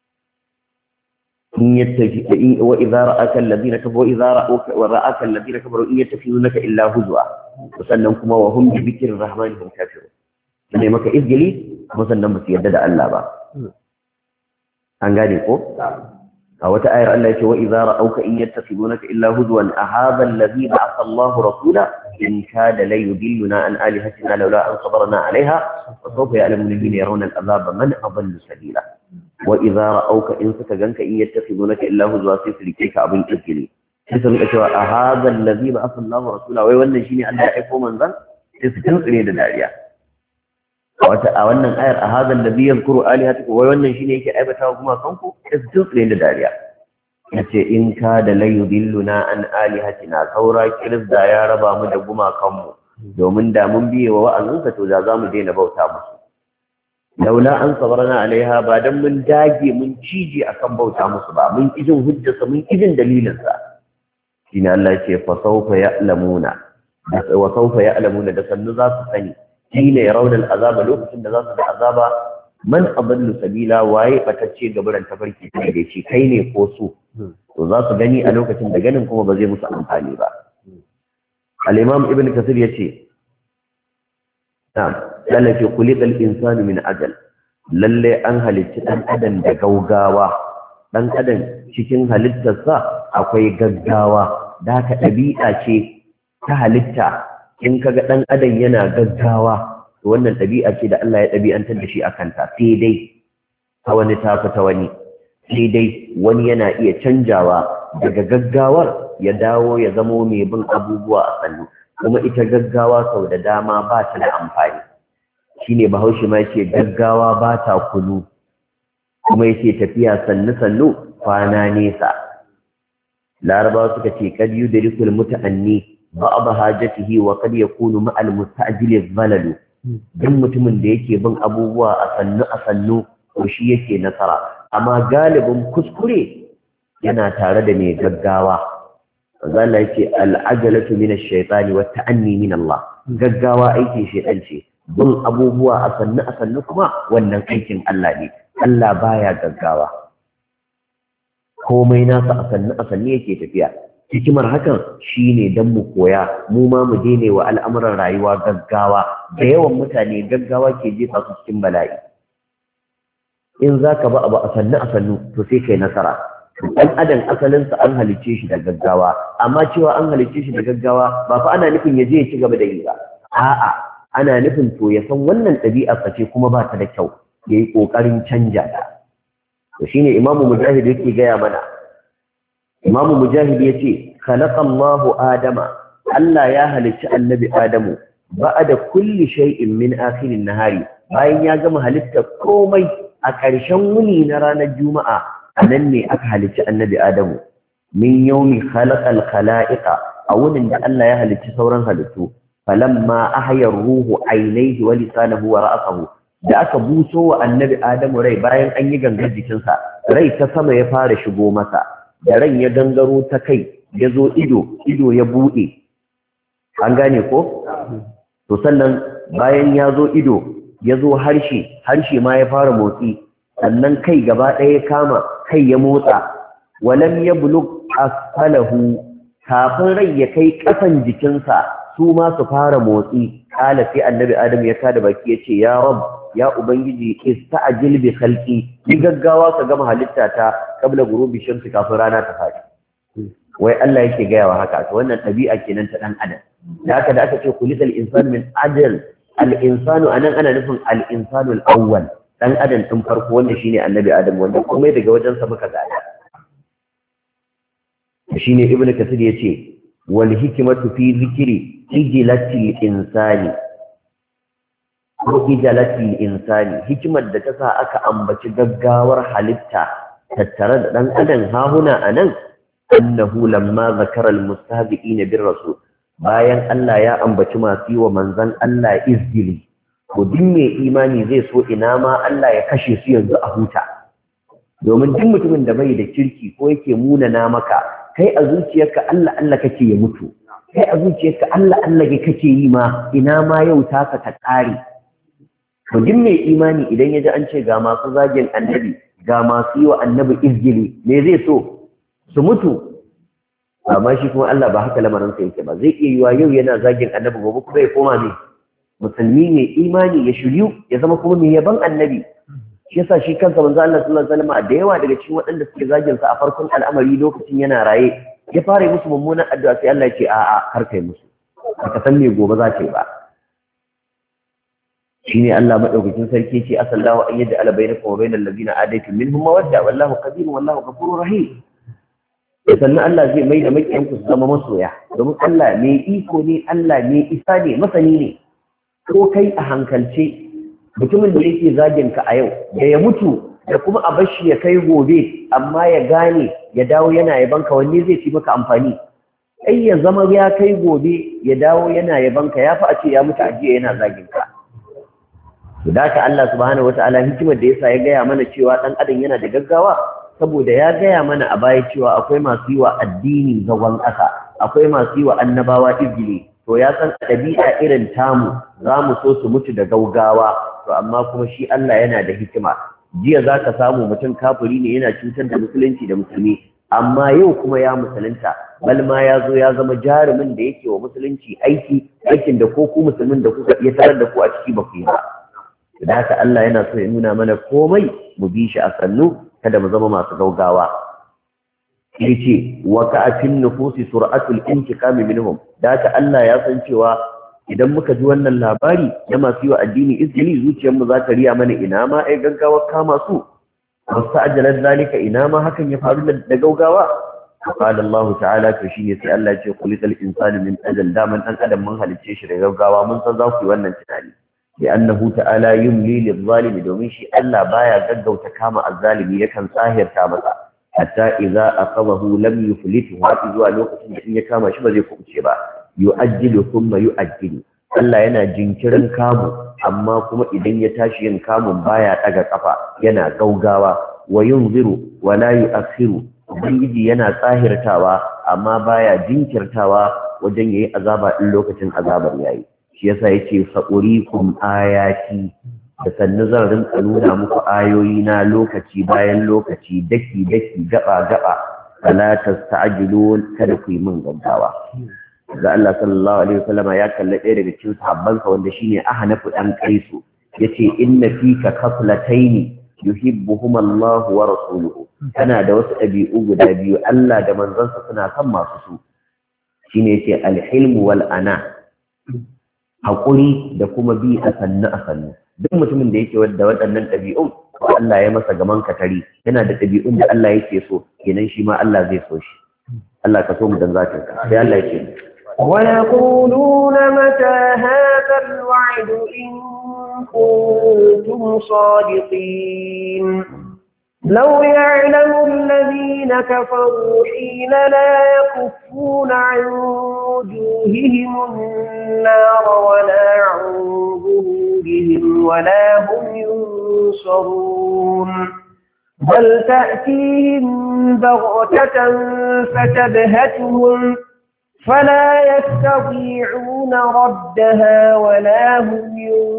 in yattafi wa idza ra'aka alladhina kafaru idza ra'aka wa ra'aka alladhina kafaru in yattakhizunaka illa huzwa sannan kuma wa hum bi dhikri rahmani hum kafirun ne maka izgili kuma sannan ba su yadda da Allah ba an gane ko a wata ayar Allah yake wa idza ra'awka in yattakhidunaka illa huzwan ahadha alladhi ba'atha Allahu rasula in kada la yudilluna an alihatina laula an sabarna 'alayha wa sawfa ya'lamu alladhina yarawna al'azaba man adallu sabila wa idza ra'awka in suka ganka in yattakhidunaka illa huzwa sai su rike ka abin kirkire sai su rika cewa ahadha alladhi ba'atha Allahu rasula wai wannan shine Allah ya aika manzon sai su tuntsire da dariya a wannan ayar a hazan da biyan kuro alihatuku wai wannan shine yake aibatawa kuma kanku sai su tuntsire da dariya yace in ka da layudilluna an alihatina saura kiris da ya raba mu da gumakanmu domin da mun biye wa wa'azinsa to da za mu daina bauta musu laula an sabarna alaiha ba dan mun dage mun cije akan bauta musu ba mun kijin hujjarsa mun kijin dalilinsa shine Allah yace fa sawfa ya'lamuna wa sawfa ya'lamuna da sannu za su sani shine yarawna al'azaba lokacin da za su ga azaba man adallu sabila waye batacce gaburan tafarki sai da shi kai ne ko su to za su gani a lokacin da ganin kuma ba zai musu amfani ba al-imam ibn kasir yace na'am lalle khuliqal insanu min ajal lalle an halitta dan adam da gaugawa dan adam cikin halittarsa akwai gaggawa da haka dabi'a ce ta halitta in kaga dan adam yana gaggawa to wannan dabi'a ce da Allah ya dabi'antar da shi akan ta sai dai ta wani ta wani sai dai wani yana iya canjawa daga gaggawar ya dawo ya zamo mai bin abubuwa a sannu kuma ita gaggawa sau da dama ba ta da amfani shine bahaushe ma yace gaggawa ba ta kunu kuma yace tafiya sannu sannu kwana nesa larabawa suka ce kad yudrikul muta'anni ba'd hajatihi wa kad yakunu ma'al musta'jil adh-dhalal dan mutumin da yake bin abubuwa a sannu to shi yake nasara amma galibin kuskure yana tare da mai gaggawa Allah yake al-ajalatu min ash-shaytani wa ta'anni min Allah gaggawa aikin shaytan ce bin abubuwa a sannu kuma wannan aikin Allah ne Allah baya gaggawa komai nasa a sannu yake tafiya hikimar hakan shine dan mu koya mu ma mu daina wa al'amuran rayuwa gaggawa da yawan mutane gaggawa ke jefa su cikin bala'i in zaka ba abu a sannu to sai kai nasara dan adam asalin sa an halicce shi da gaggawa amma cewa an halicce shi da gaggawa ba fa ana nufin ya je ya ci gaba da yi ba a'a ana nufin to ya san wannan ɗabi'ar sa ce kuma ba ta da kyau yayi kokarin canja ta to shine imamu mujahid yake gaya mana imamu mujahid yace khalaqallahu adama Allah ya halicci annabi adamu ba'da kulli shay'in min akhirin nahari bayan ya gama halitta komai a ƙarshen wuni na ranar juma'a anan ne aka halicci annabi adamu min yawmi khalaqal khalaiqa a wunin da Allah ya halicci sauran halittu falamma ahya ruhu aynayhi wa lisanahu wa ra'sahu da aka buso wa annabi adamu rai bayan an yi gangar jikinsa rai ta sama ya fara shigo masa da ran ya gangaro ta kai ya zo ido ya buɗe an gane ko to sannan bayan ya zo ido ya zo harshe ma ya fara motsi sannan kai gaba ɗaya kama kai ya motsa walam ya buluk asfalahu kafin rai ya kai ƙasan jikinsa su ma su fara motsi kala sai annabi adam ya kada baki ya ce ya rab ya ubangiji ista'jil bi khalqi yi gaggawa ka gama halitta ta kabla gurubi shamsi kafin rana ta fadi wai Allah yake gaya wa haka to wannan tabi'a kenan ta dan adam da haka da aka ce kulikal insanu min ajal al insanu anan ana nufin al insanu al awwal dan adam din farko wanda shine annabi adam wanda komai daga wajen sa muka gada shine ibnu kasir yace wal hikmatu fi zikri ijlatil insani ko ijalatil insani hikimar da ta sa aka ambaci gaggawar halitta tattare da dan adam hahuna anan annahu lamma zakara almustahzi'ina bir rasul bayan Allah ya ambaci masu yi wa manzon Allah izgili ko duk mai imani zai so ina ma Allah ya kashe su yanzu a huta domin duk mutumin da bai da kirki ko yake munana maka kai a zuciyarka Allah Allah kake ya mutu kai a zuciyarka Allah Allah kake yi ma ina ma yau taka ta kare to duk mai imani idan ya ji an ce ga masu zagin annabi ga masu yi wa annabi izgili me zai so su mutu amma shi kuma Allah ba haka lamarin sa yake ba zai iya yiwa yau yana zagin annabi gobe kuma ya koma ne musulmi mai imani ya shiryu ya zama kuma mai yaban annabi shi yasa shi kansa manzo Allah sallallahu alaihi wasallam da yawa daga cikin waɗanda suke zagin sa a farkon al'amari lokacin yana raye ya fara musu mummunan addu'a sai Allah ya ce a'a kar kai musu ka san me gobe za ta yi ba shine Allah madaukakin sarki ce asallahu an yaj'ala bainakum wa bainal ladina adaytum minhum mawadda wallahu qadirun wallahu ghafurur rahim sannan Allah zai mai da makiyanku su zama masoya domin Allah mai iko ne Allah mai isa ne masani ne ko kai a hankalce mutumin da yake zagin ka a yau da ya mutu da kuma a bashi ya kai gobe amma ya gane ya dawo yana yaban ka wanne zai ci maka amfani ai ya zama ya kai gobe ya dawo yana yaban ka yafi a ce ya mutu a jiya yana zagin ka da haka Allah subhanahu wataala hikimar da yasa ya gaya mana cewa dan adam yana da gaggawa saboda ya gaya mana a baya cewa akwai masu yi wa addini zagon ƙasa akwai masu yi wa annabawa izgili to ya san ɗabi'a irin tamu za mu so su mutu da gaugawa to amma kuma shi Allah yana da hikima jiya za ka samu mutum kafiri ne yana cutar da musulunci da musulmi amma yau kuma ya musulunta bal ma ya zo ya zama jarumin da yake wa musulunci aikin da ko ku musulmin da kuka iya tarar da ku a ciki ba ku yi ba da haka Allah yana so ya nuna mana komai mu bi shi a sannu kada mu zama masu gaugawa yace wa ka'atin nufusi sur'atul intiqam minhum da haka Allah ya san cewa idan muka ji wannan labari na masu yi wa addini izini zuciyar mu za ta riya mana ina ma ai gaggawa kama su wasta'jalat zalika ina ma hakan ya faru da gaugawa qala Allah ta'ala to shine sai Allah ya ce kulikal insanu min ajal daman dan adam mun halicce shi da gaggawa mun san za ku yi wannan tunani لأنه تعالى يملي للظالم دومين شي ألا بايا قدو تكام الظالم يكن صاهر كامسا حتى إذا أخذه لم يفلته وإذا لوقت إن يكام شبه يكون شبا يؤجل ثم يؤجل ألا ينا جنكرن كامو أما كما إذن يتاشي كامو بايا تغا قفا ينا قوغاوا وينظر ولا يؤخر ubangiji yana tsahirtawa amma baya jinkirtawa wajen yayi azaba in lokacin azabar yayi shi yasa yace sa'urikum ayati da sannu zan rinka nuna muku ayoyi na lokaci bayan lokaci daki gaba fala tasta'jilun kada ku yi min gaggawa da Allah sallallahu alaihi wasallam ya kalle ɗaya daga cikin sahabbansa wanda shine ahnafu dan kaisu yace inna fika khaslataini yuhibbuhum Allah wa rasuluhu kana da wasu ɗabi'u guda biyu Allah da manzansa suna son masu su shine yace al-hilmu wal ana haƙuri da kuma bi a sannu duk mutumin da yake da waɗannan ɗabi'un ko Allah ya masa gaman katari yana da ɗabi'un da Allah yake so kenan shi ma Allah zai so shi Allah ka so mu dan zakin ka sai Allah yake ويقولون متى هذا الوعد إن كنتم صادقين لو يعلم الذين كفروا حين لا يكفون عن وجوههم النار ولا عن ظهورهم ولا هم ينصرون بل تأتيهم بغتة فتبهتهم فلا يستطيعون ردها ولا هم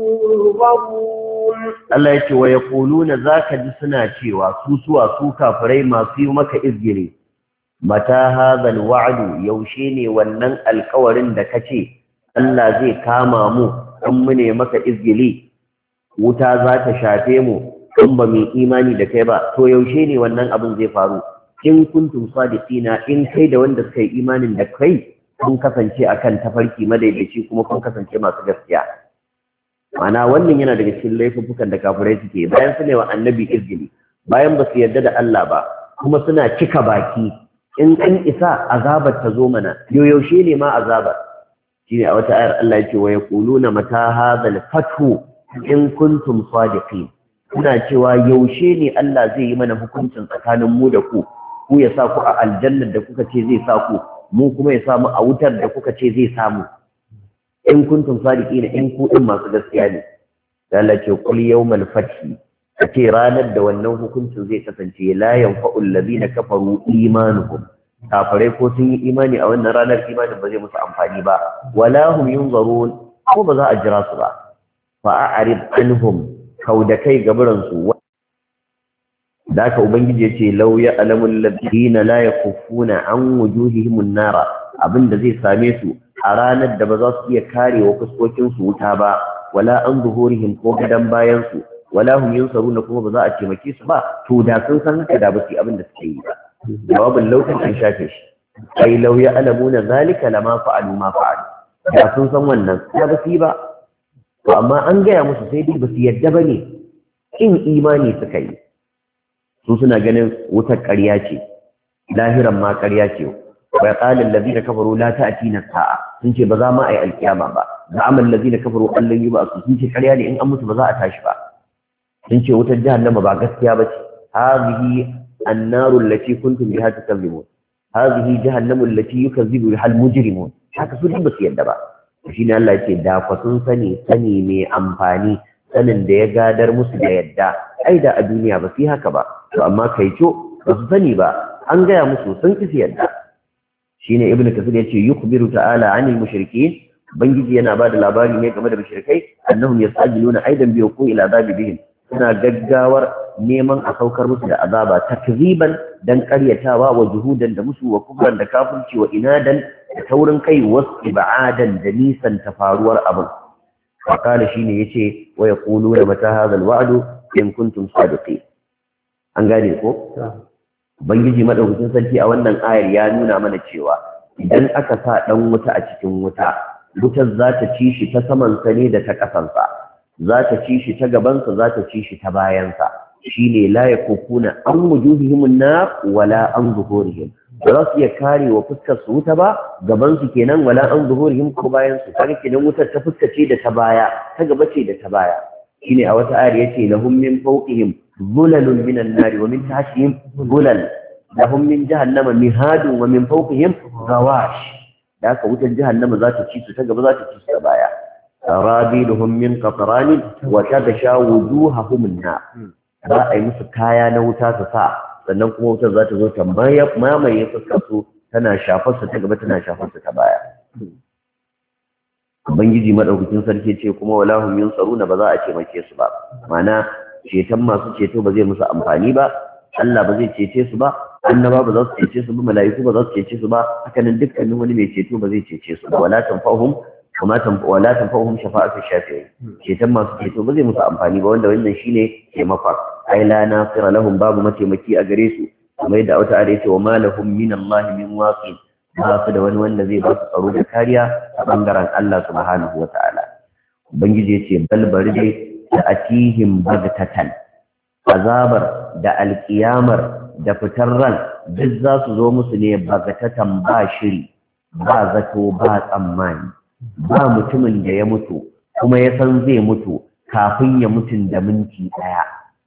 ينظرون Allah yake wa yaquluna zaka ji suna cewa su kafirai masu yi maka izgire mata hadhal wa'du yaushe ne wannan alƙawarin da kace Allah zai kama mu in mu ne maka izgili wuta za ta shafe mu in ba mu imani da kai ba to yaushe ne wannan abin zai faru in kuntum sadiqina in kai da wanda suka yi imanin da kai kun kasance akan tafarki madaidaici kuma kun kasance masu gaskiya Mana wannan yana daga cikin laifukan da kafirai suke bayan su ne wa annabi izgili bayan ba su yarda da Allah ba kuma suna cika baki in kan isa azabar ta zo mana yaushe ne ma azabar shine a wata ayar Allah yake wa yaquluna mata hadhal fathu in kuntum sadiqin suna cewa yaushe ne Allah zai yi mana hukuncin tsakanin mu da ku ya sa ku a aljannar da kuka ce zai sa ku mu kuma ya samu a wutar da kuka ce zai samu in kuntum sadiqina in ku din masu gaskiya ne Allah ce kul yawmal fathi kace ranar da wannan hukuncin zai kasance la yanfa'ul ladina kafaru imanuhum kafirai ko sun yi imani a wannan ranar imanin ba zai musu amfani ba wala hum yunzarun ko ba za a jira su ba fa a'rid anhum kauda kai gaburan su da ka ubangiji yace law ya'lamul ladina la yakuffuna an wujuhihim an-nara abinda zai same su a ranar da ba za su iya karewa fuskokin su wuta ba wala an zuhurihim ko gadan bayan su wala hum yunsaruna kuma ba za a taimake su ba to da sun san haka da ba su abin da suke yi ba jawabin laukan an shafe shi ai law ya'lamuna zalika lama fa'alu ma fa'alu da sun san wannan ya ba su yi ba to amma an gaya musu sai dai ba su yadda ba ne in imani suka yi su suna ganin wutar ƙarya ce lahiran ma ƙarya ce wa qala allazina kafaru la ta'tina sa'a sun ce ba za mu ai alkiyama ba za'amal allazina kafaru allan yub'asu sun ce ƙarya ne in an mutu ba za a tashi ba sun ce wutar jahannama ba gaskiya ba ce hadhihi annaru allati kuntum biha tukazzimun hadhihi jahannamu allati yukazzibu biha almujrimun haka su ba su yadda ba shi ne Allah ce da fa sun sani mai amfani sanin da ya gadar musu da yadda ai da a duniya ba su yi haka ba to amma kai ba su sani ba an gaya musu sun kisi yadda shine ibnu kasir yace yukhbiru ta'ala 'anil mushrikeen bangiji yana bada labari ne game da mushrikai annahum yastajiluna aidan bi yuqi ila azabi bihim suna gaggawar neman a saukar musu da azaba takziban dan karyatawa wa juhudan da musu wa kufran da kafirci wa inadan da taurin kai wasu iba'adan da nisan ta faruwar abin fakala shine yace wa yaquluna mata hadha alwa'du in kuntum sadiqin an gane ko ubangiji madaukakin sarki a wannan ayar ya nuna mana cewa idan aka sa dan wuta a cikin wutar za ta ci shi ta saman sa ne da ta kasansa za ta ci shi ta gabansa za ta ci shi ta bayansa shine la yakufuna an wujuhihim an-nar wala an zuhurihim ba za su iya kare wa fuskar su wuta ba gaban su kenan wala an zuhurihim ko bayan su kaga kenan wutar ta fuskace da ta baya ta gaba ce da ta baya shine a wata ayar yace lahum min fawqihim zulalun minan nar wa min tahtihim zulal lahum min jahannama mihadun wa min fawqihim ghawash da haka wutar jahannama za ta ci su ta gaba za ta ci su ta baya sarabiluhum min qatran wa tabsha wujuhahum an-nar za a yi musu kaya na wuta su sa sannan kuma wutar za ta zo ta mamaye fuskar su tana shafar su ta gaba tana shafar su ta baya ubangiji madaukakin sarki ce kuma wala hum yunsaruna ba za a taimake su ba ma'ana ceton masu ceto ba zai musu amfani ba Allah ba zai cece su ba annaba ba za su cece su ba mala'iku ba za su cece su ba hakanan dukkanin wani mai ceto ba zai cece su ba wala tanfa'uhum shafa'atu shafi'in ceton masu ceto ba zai musu amfani ba wanda wannan shine taimakon ai la nasira lahum babu mataimaki a gare su kamar yadda wata ayat ce wa ma lahum min Allah min waqi ba su da wani wanda zai ba su tsaro da kariya a bangaren Allah subhanahu wata'ala ubangiji yace bal bari dai da atihim bagtatan azabar da alkiyamar da fitar ran duk za su zo musu ne bagatatan ba shiri ba zato ba tsammani ba mutumin da ya mutu kuma ya san zai mutu kafin ya mutun da minti daya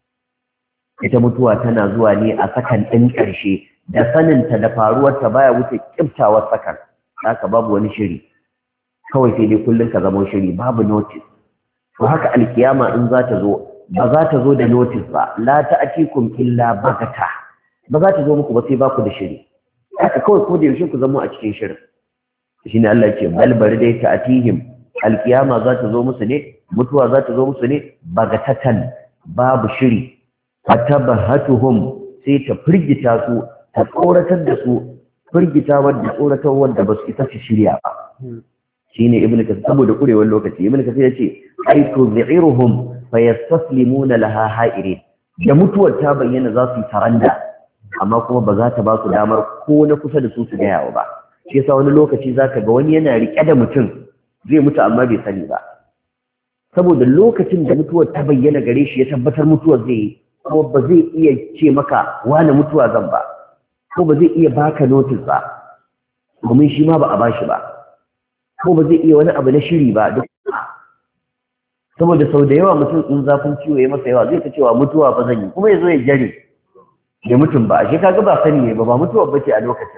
ita mutuwa tana zuwa ne a sakan ɗin ƙarshe da saninta da faruwarta baya wuce ƙiftawar sakan haka babu wani shiri kawai sai dai kullum ka zama shiri babu notice to haka alkiyama in za ta zo ba za ta zo da notice ba la ta'tikum illa bagata ba za ta zo muku ba sai ba ku da shiri haka kawai ko da yaushe ku zama a cikin shirin shine Allah yake balbari dai ta'tihim alkiyama za ta zo musu ne mutuwa za ta zo musu ne bagatatan babu shiri fatabahatuhum sai ta firgita su ta tsoratar da su firgita wadda tsoratar wadda ba su isa su shirya ba shine ibnu kasir saboda kurewar lokaci ibnu kasir yace ay tuziruhum fayastaslimuna laha ha'irin da mutuwar ta bayyana za su yi taranda amma kuma ba za ta ba su damar ko na kusa da su su gaya ba shi yasa wani lokaci zaka ga wani yana rike da mutum zai mutu amma bai sani ba saboda lokacin da mutuwar ta bayyana gare shi ya tabbatar mutuwar zai yi ko ba zai iya ce maka wani mutuwa zan ba ko ba zai iya baka notice ba domin shi ma ba a bashi ba ko ba zai iya wani abu na shiri ba duk saboda sau da yawa mutum in zafin ciwo ya masa yawa zai ta cewa mutuwa ba zan yi kuma ya zo ya jare ya mutum ba ashe kaga ba sani ne ba mutuwa bace a lokacin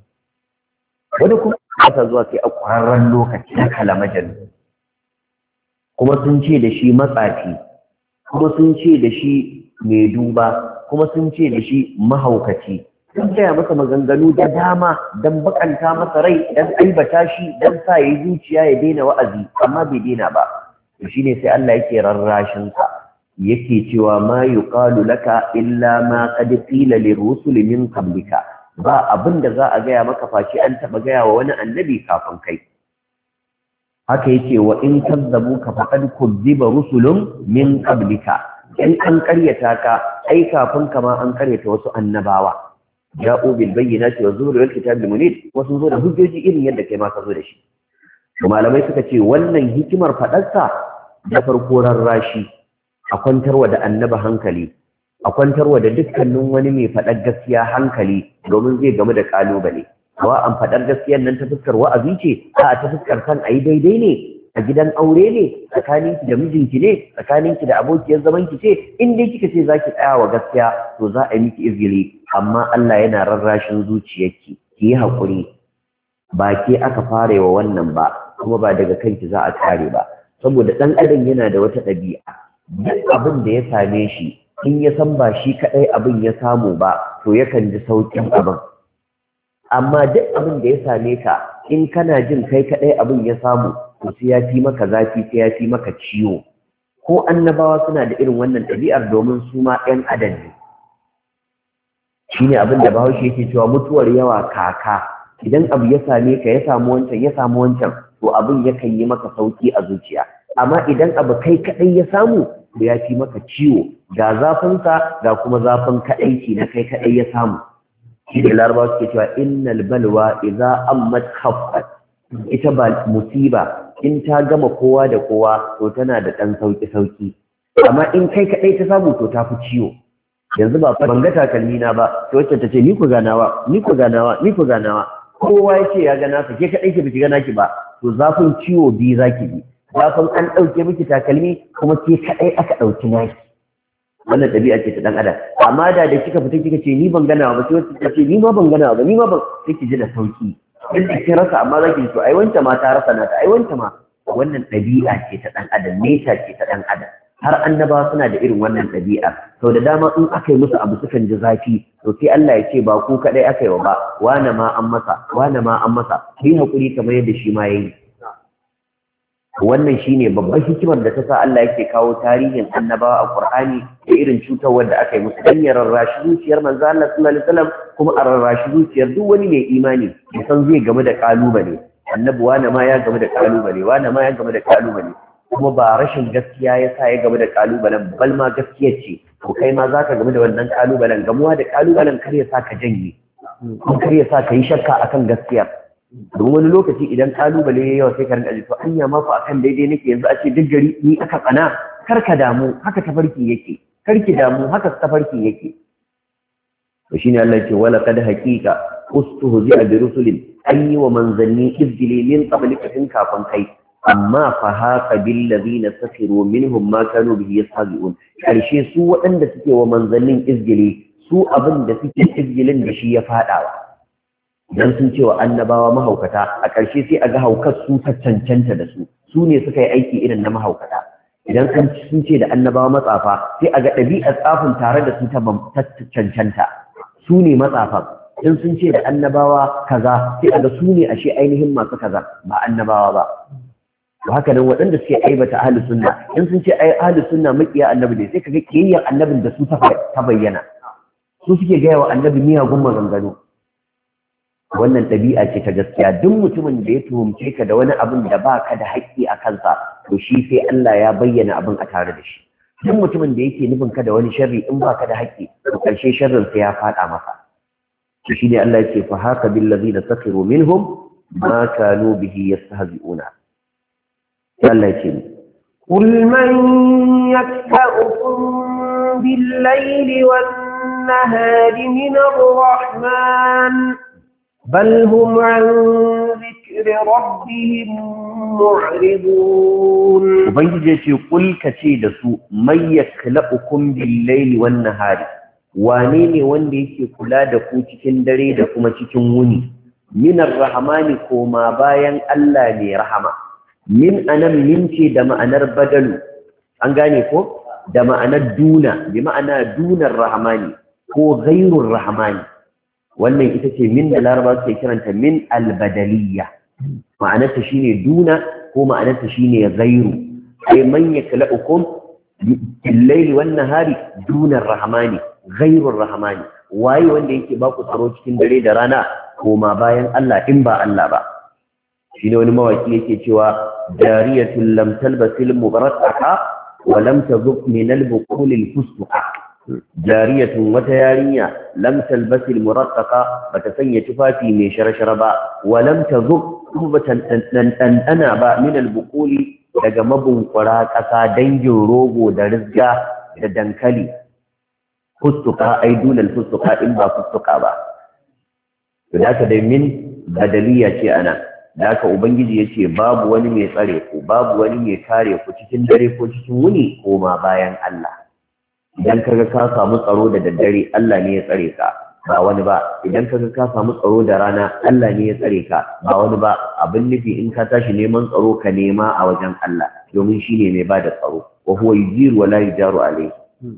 wani kuma ta zuwa sai a ƙwararren lokaci na kalamajan kuma sun ce da shi matsafi kuma sun ce da shi mai duba kuma sun ce da shi mahaukaci sun gaya masa maganganu da dama don bakanta masa rai don aibata shi don sa ya yi zuciya ya daina wa'azi amma bai daina ba to shine sai Allah yake rarrashin sa yake cewa ma yuqalu laka illa ma qad qila lirrusul min qablika ba abin da za a gaya maka face an taba gaya wa wani annabi kafin kai haka yake wa in kazzabuka faqad kuzziba rusulun min qablika in an karyata ka ai kafin kama an karyata wasu annabawa ja'u bil bayyinati wa zuri wal kitabil munir wasu zo da hujjoji irin yadda kai ma ka zo da shi to malamai suka ce wannan hikimar fadarsa da farko rarrashi a kwantarwa da annaba hankali a kwantarwa da dukkanin wani mai faɗar gaskiya hankali domin zai gamu da kalubale wa an faɗar gaskiyar nan ta fuskar wa'azi ce a ta fuskar kan ayi daidai ne a gidan aure ne tsakaninki da mijinki ne tsakaninki da abokiyar zamanki ce in dai kika ce zaki tsaya wa gaskiya to za a yi miki izgili amma Allah yana rarrashin zuciyarki ki yi haƙuri ba ke aka fara wa wannan ba kuma ba daga kanki za a kare ba saboda ɗan adam yana da wata ɗabi'a duk abin da ya same shi in ya san ba shi kaɗai abin ya samu ba to yakan ji sauƙin abin amma duk abin da ya same ka in kana jin kai kaɗai abin ya samu to sai ya fi maka zafi sai ya fi maka ciwo ko annabawa suna da irin wannan ɗabi'ar domin su ma ɗan adam ne shine abin da Bahaushe yake cewa mutuwar yawa kaka idan abu ya same ka ya samu wancan to abin yakan yi maka sauki a zuciya amma idan abu kai kadai ya samu to ya fi maka ciwo ga zafinsa ga kuma zafin kadaici na kai kadai ya samu shi da larabawa suke cewa innal balwa idza ammat khaffat ita ba musiba in ta gama kowa da kowa to tana da dan sauki amma in kai kadai ta samu to ta fi ciwo yanzu ba ban ga takalmi na ba to wacce ta ce ni ku ganawa kowa yake ya gana ka ke kadai ki biki gana ki ba to zafin ciwo bi zaki bi zafin an dauke miki takalmi kuma ke kadai aka dauki naki wannan dabi'a ce ta dan adam amma da kika fita kika ce ni ban gana ba sai wacce ta ce ni ma ban gana ba ni ma ban sai ki ji da sauki in ki rasa amma zaki to ai wanta ma ta rasa nata ai wanta ma wannan dabi'a ce ta dan adam nesa ce ta dan adam har annabawa suna da irin wannan ɗabi'a sau da dama in aka yi musu abu sukan ji zafi to sai Allah ya ce ba ku kaɗai aka yi wa ba wane ma an masa ku yi haƙuri kamar yadda shi ma ya yi wannan shine babban hikimar da ta sa Allah yake kawo tarihin annabawa a Qur'ani da irin cutarwar da aka yi musu dan ya rarrashi zuciyar manzo Allah sallallahu alaihi wasallam kuma a rarrashi zuciyar duk wani mai imani ya san zai game da kalubale annabi wane ma ya game da kalubale kuma ba rashin gaskiya ya sa ya game da kalubalen bal ma gaskiya ce to kai ma zaka game da wannan kalubalen gamuwa da kalubalen kar ya sa ka janye ko kar ya sa ka yi shakka akan gaskiya don wani lokaci idan kalubale ya yawa sai ka rinka ji to anya ma fa akan daidai nake yanzu a ce duk gari ni aka tsana kar ka damu haka tafarki yake kar ki damu haka tafarki yake to shine Allah ya ce wala qad haqiqa ustuhzi'a bi rusulin ayyi wa manzanni izgili min qablika in kafin kai amma fa haka bil ladina safiru minhum ma kanu bihi yastahzi'un karshe su waɗanda suke wa manzannin izgili su abin da suke izgilin da shi ya fadawa dan sun ce wa annabawa mahaukata a karshe sai a ga haukar su ta cancanta da su ne suka yi aiki irin na mahaukata idan sun ce da annabawa matsafa sai a ga ɗabi'ar tsafin tare da su ta cancanta su ne matsafan in sun ce da annabawa kaza sai a ga su ne ashe ainihin masu kaza ba annabawa ba haka nan waɗanda suke aibata ahli sunna in sun ce ai ahli sunna makiya annabi ne sai kaga kiyayyar annabin da su ta bayyana su suke gaya wa annabi miyagun maganganu wannan ɗabi'a ce ta gaskiya duk mutumin da ya tuhumce ka da wani abin da baka da haƙƙi a kansa to shi sai Allah ya bayyana abin a tare da shi duk mutumin da yake nufin ka da wani sharri in baka da haƙƙi to ƙarshe sharrin sai ya faɗa masa to shine Allah ya ce fa haka bil ladina safiru minhum ma kanu bihi yastahzi'una Allah ya ce قل من يكفأكم بالليل والنهار من الرحمن بل هم عن ذكر ذكر ربهم معرضون. Ubangiji ya ce kulka ce da su mai yakla'ukum bil-laili wan-nahari, wane ne wanda yake kula da ku cikin dare da kuma cikin wuni? Minar rahmani, koma bayan Allah ne rahama. Min anan min ce da ma'anar badalu, an gane ko? Da ma'anar duna, bi ma'ana dunar rahmani ko ghairur rahmani. Wannan ita ce min da Laraba ke kiranta min albadaliya, ma'anarta shine duna ko ma'anarta shine ghairu. Ai man yakla'ukum bil-laili wan-nahari dunar rahmani ghairur rahmani, waye wanda yake ba ku tsaro cikin dare da rana koma bayan Allah in ba Allah ba. Shine wani mawaki yake cewa dariyatul lam talbasil mubaraka wa lam tazuq min al-buqul al-fustuqa. Jariyatun wata yarinya lam talbasil muraqqaqa, bata sanya tufafi mai sharashara ba, wa lam tazuq, kuma bata dandana ba min al-buquli, daga mabunkura ƙasa dangin rogo da rizga da dankali. Fustuqa ai dunal fustuqa in ba fustuqa ba. To da ka dai min badaliya ce ana. Da haka Ubangiji ya ce babu wani mai tsare ku, babu wani mai kare ku cikin dare ko cikin wuni koma bayan Allah. Idan kaga ka samu tsaro da daddare, Allah ne ya tsare ka, ba wani ba. Idan kaga ka samu tsaro da rana, Allah ne ya tsare ka, ba wani ba. Abin nufi in ka tashi neman tsaro ka nema a wajen Allah, domin shi ne mai bada tsaro. Wa huwa yujiru wa la yujaru alayhi.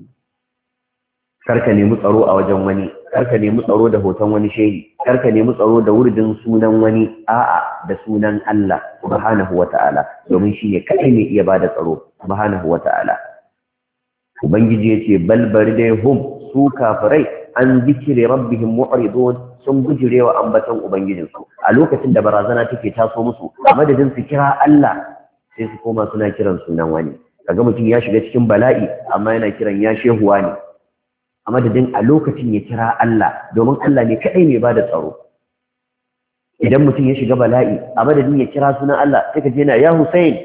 Karka nemi tsaro a wajen wani, karka nemi tsaro da hoton wani shehi, karka nemi tsaro da wurdin sunan wani, a'a da sunan Allah subhanahu wata'ala, domin shi ne kadai mai iya bada tsaro subhanahu wata'ala. Ubangiji ya ce bal bari dai hum su kafirai an zikiri rabbihim mu'ridun, sun bujirewa ambaton ubangijinsu. A lokacin da barazana take taso musu, a madadin su kira Allah sai su koma suna kiran sunan wani. Kaga mutum ya shiga cikin bala'i amma yana kiran ya shehuwa ne, a madadin a lokacin ya kira Allah, domin Allah ne kaɗai mai ba da tsaro. Idan mutum ya shiga bala'i a madadin ya kira sunan Allah sai ka je na ya Hussein.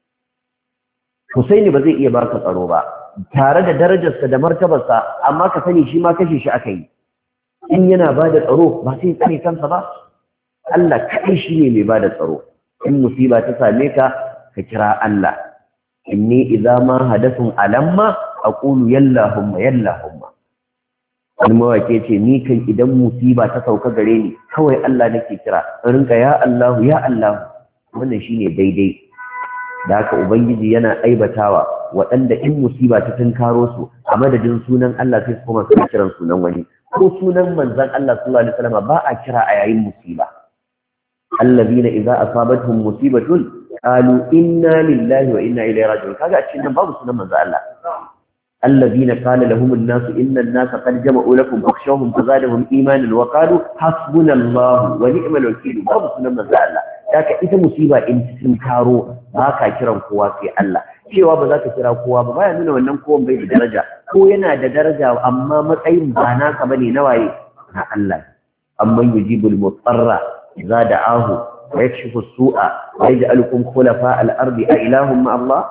Hussein ba zai iya baka tsaro ba, tare da darajarsa da martabarsa, amma ka sani shi ma kashe shi aka yi. In yana ba da tsaro ba sai tsare kansa ba. Allah kaɗai shi ne mai ba da tsaro. In musiba ta same ka, ka kira Allah. Inni idza ma hadathun alamma aqulu yallahumma yallahumma. Wani mawaƙi ce ni kan idan musiba ta sauka gare ni kawai Allah nake kira, in rinka ya Allahu ya Allahu. Wannan shine daidai. Da haka Ubangiji yana aibatawa waɗanda in musiba ta tunkaro su a madadin sunan Allah sai su koma suna kiran sunan wani, ko sunan manzon Allah sallallahu alaihi wasallam ba a kira a yayin musiba. Allazina idza asabatuhum musibatun qalu inna lillahi wa inna ilaihi raji'un. Kaga a cikin nan babu sunan manzon Allah. الذين قال لهم الناس إن الناس قد جمعوا لكم فاخشوهم فزادهم إيمانا وقالوا حسبنا الله ونعم الوكيل. babu sunan manzo Allah. Daka ita musiba in cikin karo ba ka kiran kowa sai Allah. Cewa ba za ka kira kowa ba baya nuna wannan kowan bai da daraja, ko yana da daraja amma matsayin ba naka bane na waye, na Allah. Amman yujibul mutarra idza da'ahu wa yakshifu as-su'a wa yaj'alukum khulafa al-ardi a ilahum ma Allah.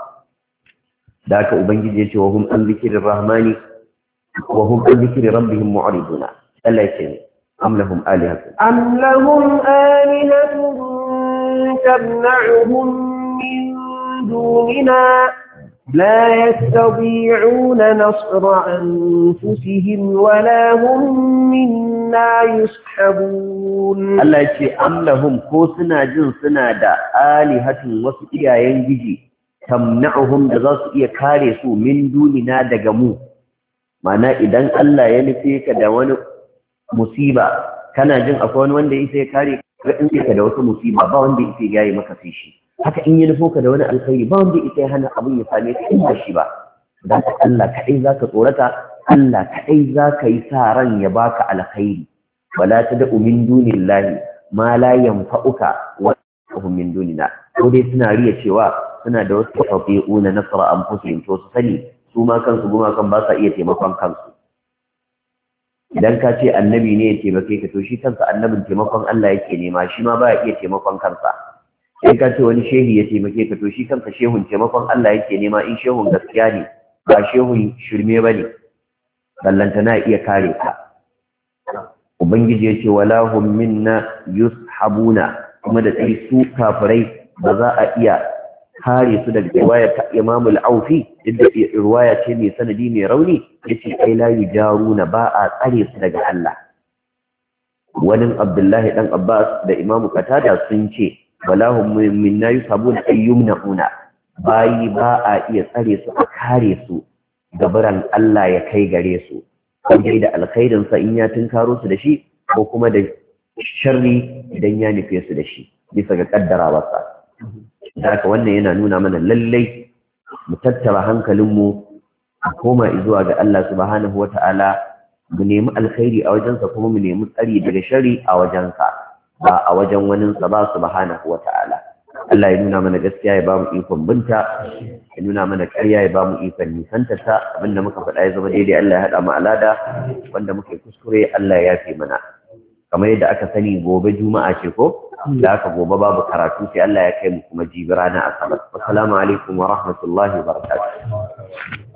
Da haka Ubangiji ya ce wa hum an zikirin rahmani wa hum an zikirin rabbihim mu'riduna. Allah ya ce ne am lahum alihatun tamna'uhum min dunina la yastati'una nasra anfusihim wa la hum minna yushabun. Allah ya ce am lahum, ko suna jin suna da alihatun wasu iyayen giji tamna'uhum da za su iya kare su min dunina daga mu. Mana idan Allah ya nufe ka da wani musiba, kana jin akwai wani wanda ya kare ka in ka da wata musiba, ba wanda ya yi maka sai shi. Haka in ya nufo ka da wani alkhairi, ba wanda ya hana abin ya same ka in ba shi ba. Da Allah kaɗai za ka tsorata, Allah kaɗai za ka yi sa ran ya baka alkhairi. Wala tad'u min dunillahi ma la yanfa'uka wa hum min dunina. Ko dai suna riya cewa suna da wasu tafi'una nasara anfusihim, to su sani su ma kansu gumakan ba sa iya taimakon kansu. Idan ka ce annabi ne ya taimake ka, to shi kansa annabin taimakon Allah yake nema, shi ma baya iya taimakon kansa. Idan ka ce wani shehi ya taimake ka, to shi kansa shehun taimakon Allah yake nema, in shehun gaskiya ne ba shehun shirme bane, ballantana iya kare ka. Ubangiji ya ce wala hum minna yushabuna, kuma da sai su kafirai ba za a iya kare su daga riwayar ta Imam al-Aufi inda riwaya ce mai sanadi mai rauni yace ai la yujaruna ba a tsare su daga Allah. Wani Abdullahi dan Abbas da Imam Qatada sun ce walahum minna yusabuna ayyumnauna bayi ba a iya tsare su a kare su gabaran Allah ya kai gare su ko dai da alkhairin sa in ya tunkaro su da shi ko kuma da sharri idan ya nufe su da shi bisa ga kaddarawarsa. Da haka wannan yana nuna mana lallai mu tattara hankalinmu mu koma zuwa ga Allah subhanahu wata'ala mu nemi alkhairi a wajensa kuma mu nemi tsari daga shari a wajensa ba a wajen waninsa ba subhanahu wata'ala. Allah ya nuna mana gaskiya ya ba mu ikon binta, ya nuna mana ƙarya ya ba mu ikon nisantarta. Abinda muka faɗa ya zama daidai Allah ya haɗa mu alada, wanda muka yi kuskure Allah ya yafe mana. Kamar yadda aka sani gobe juma'a ce ko da aka gobe babu karatu sai Allah ya kai mu kuma jibi ranar asabar. Assalamu alaikum wa rahmatullahi wa barakatuh.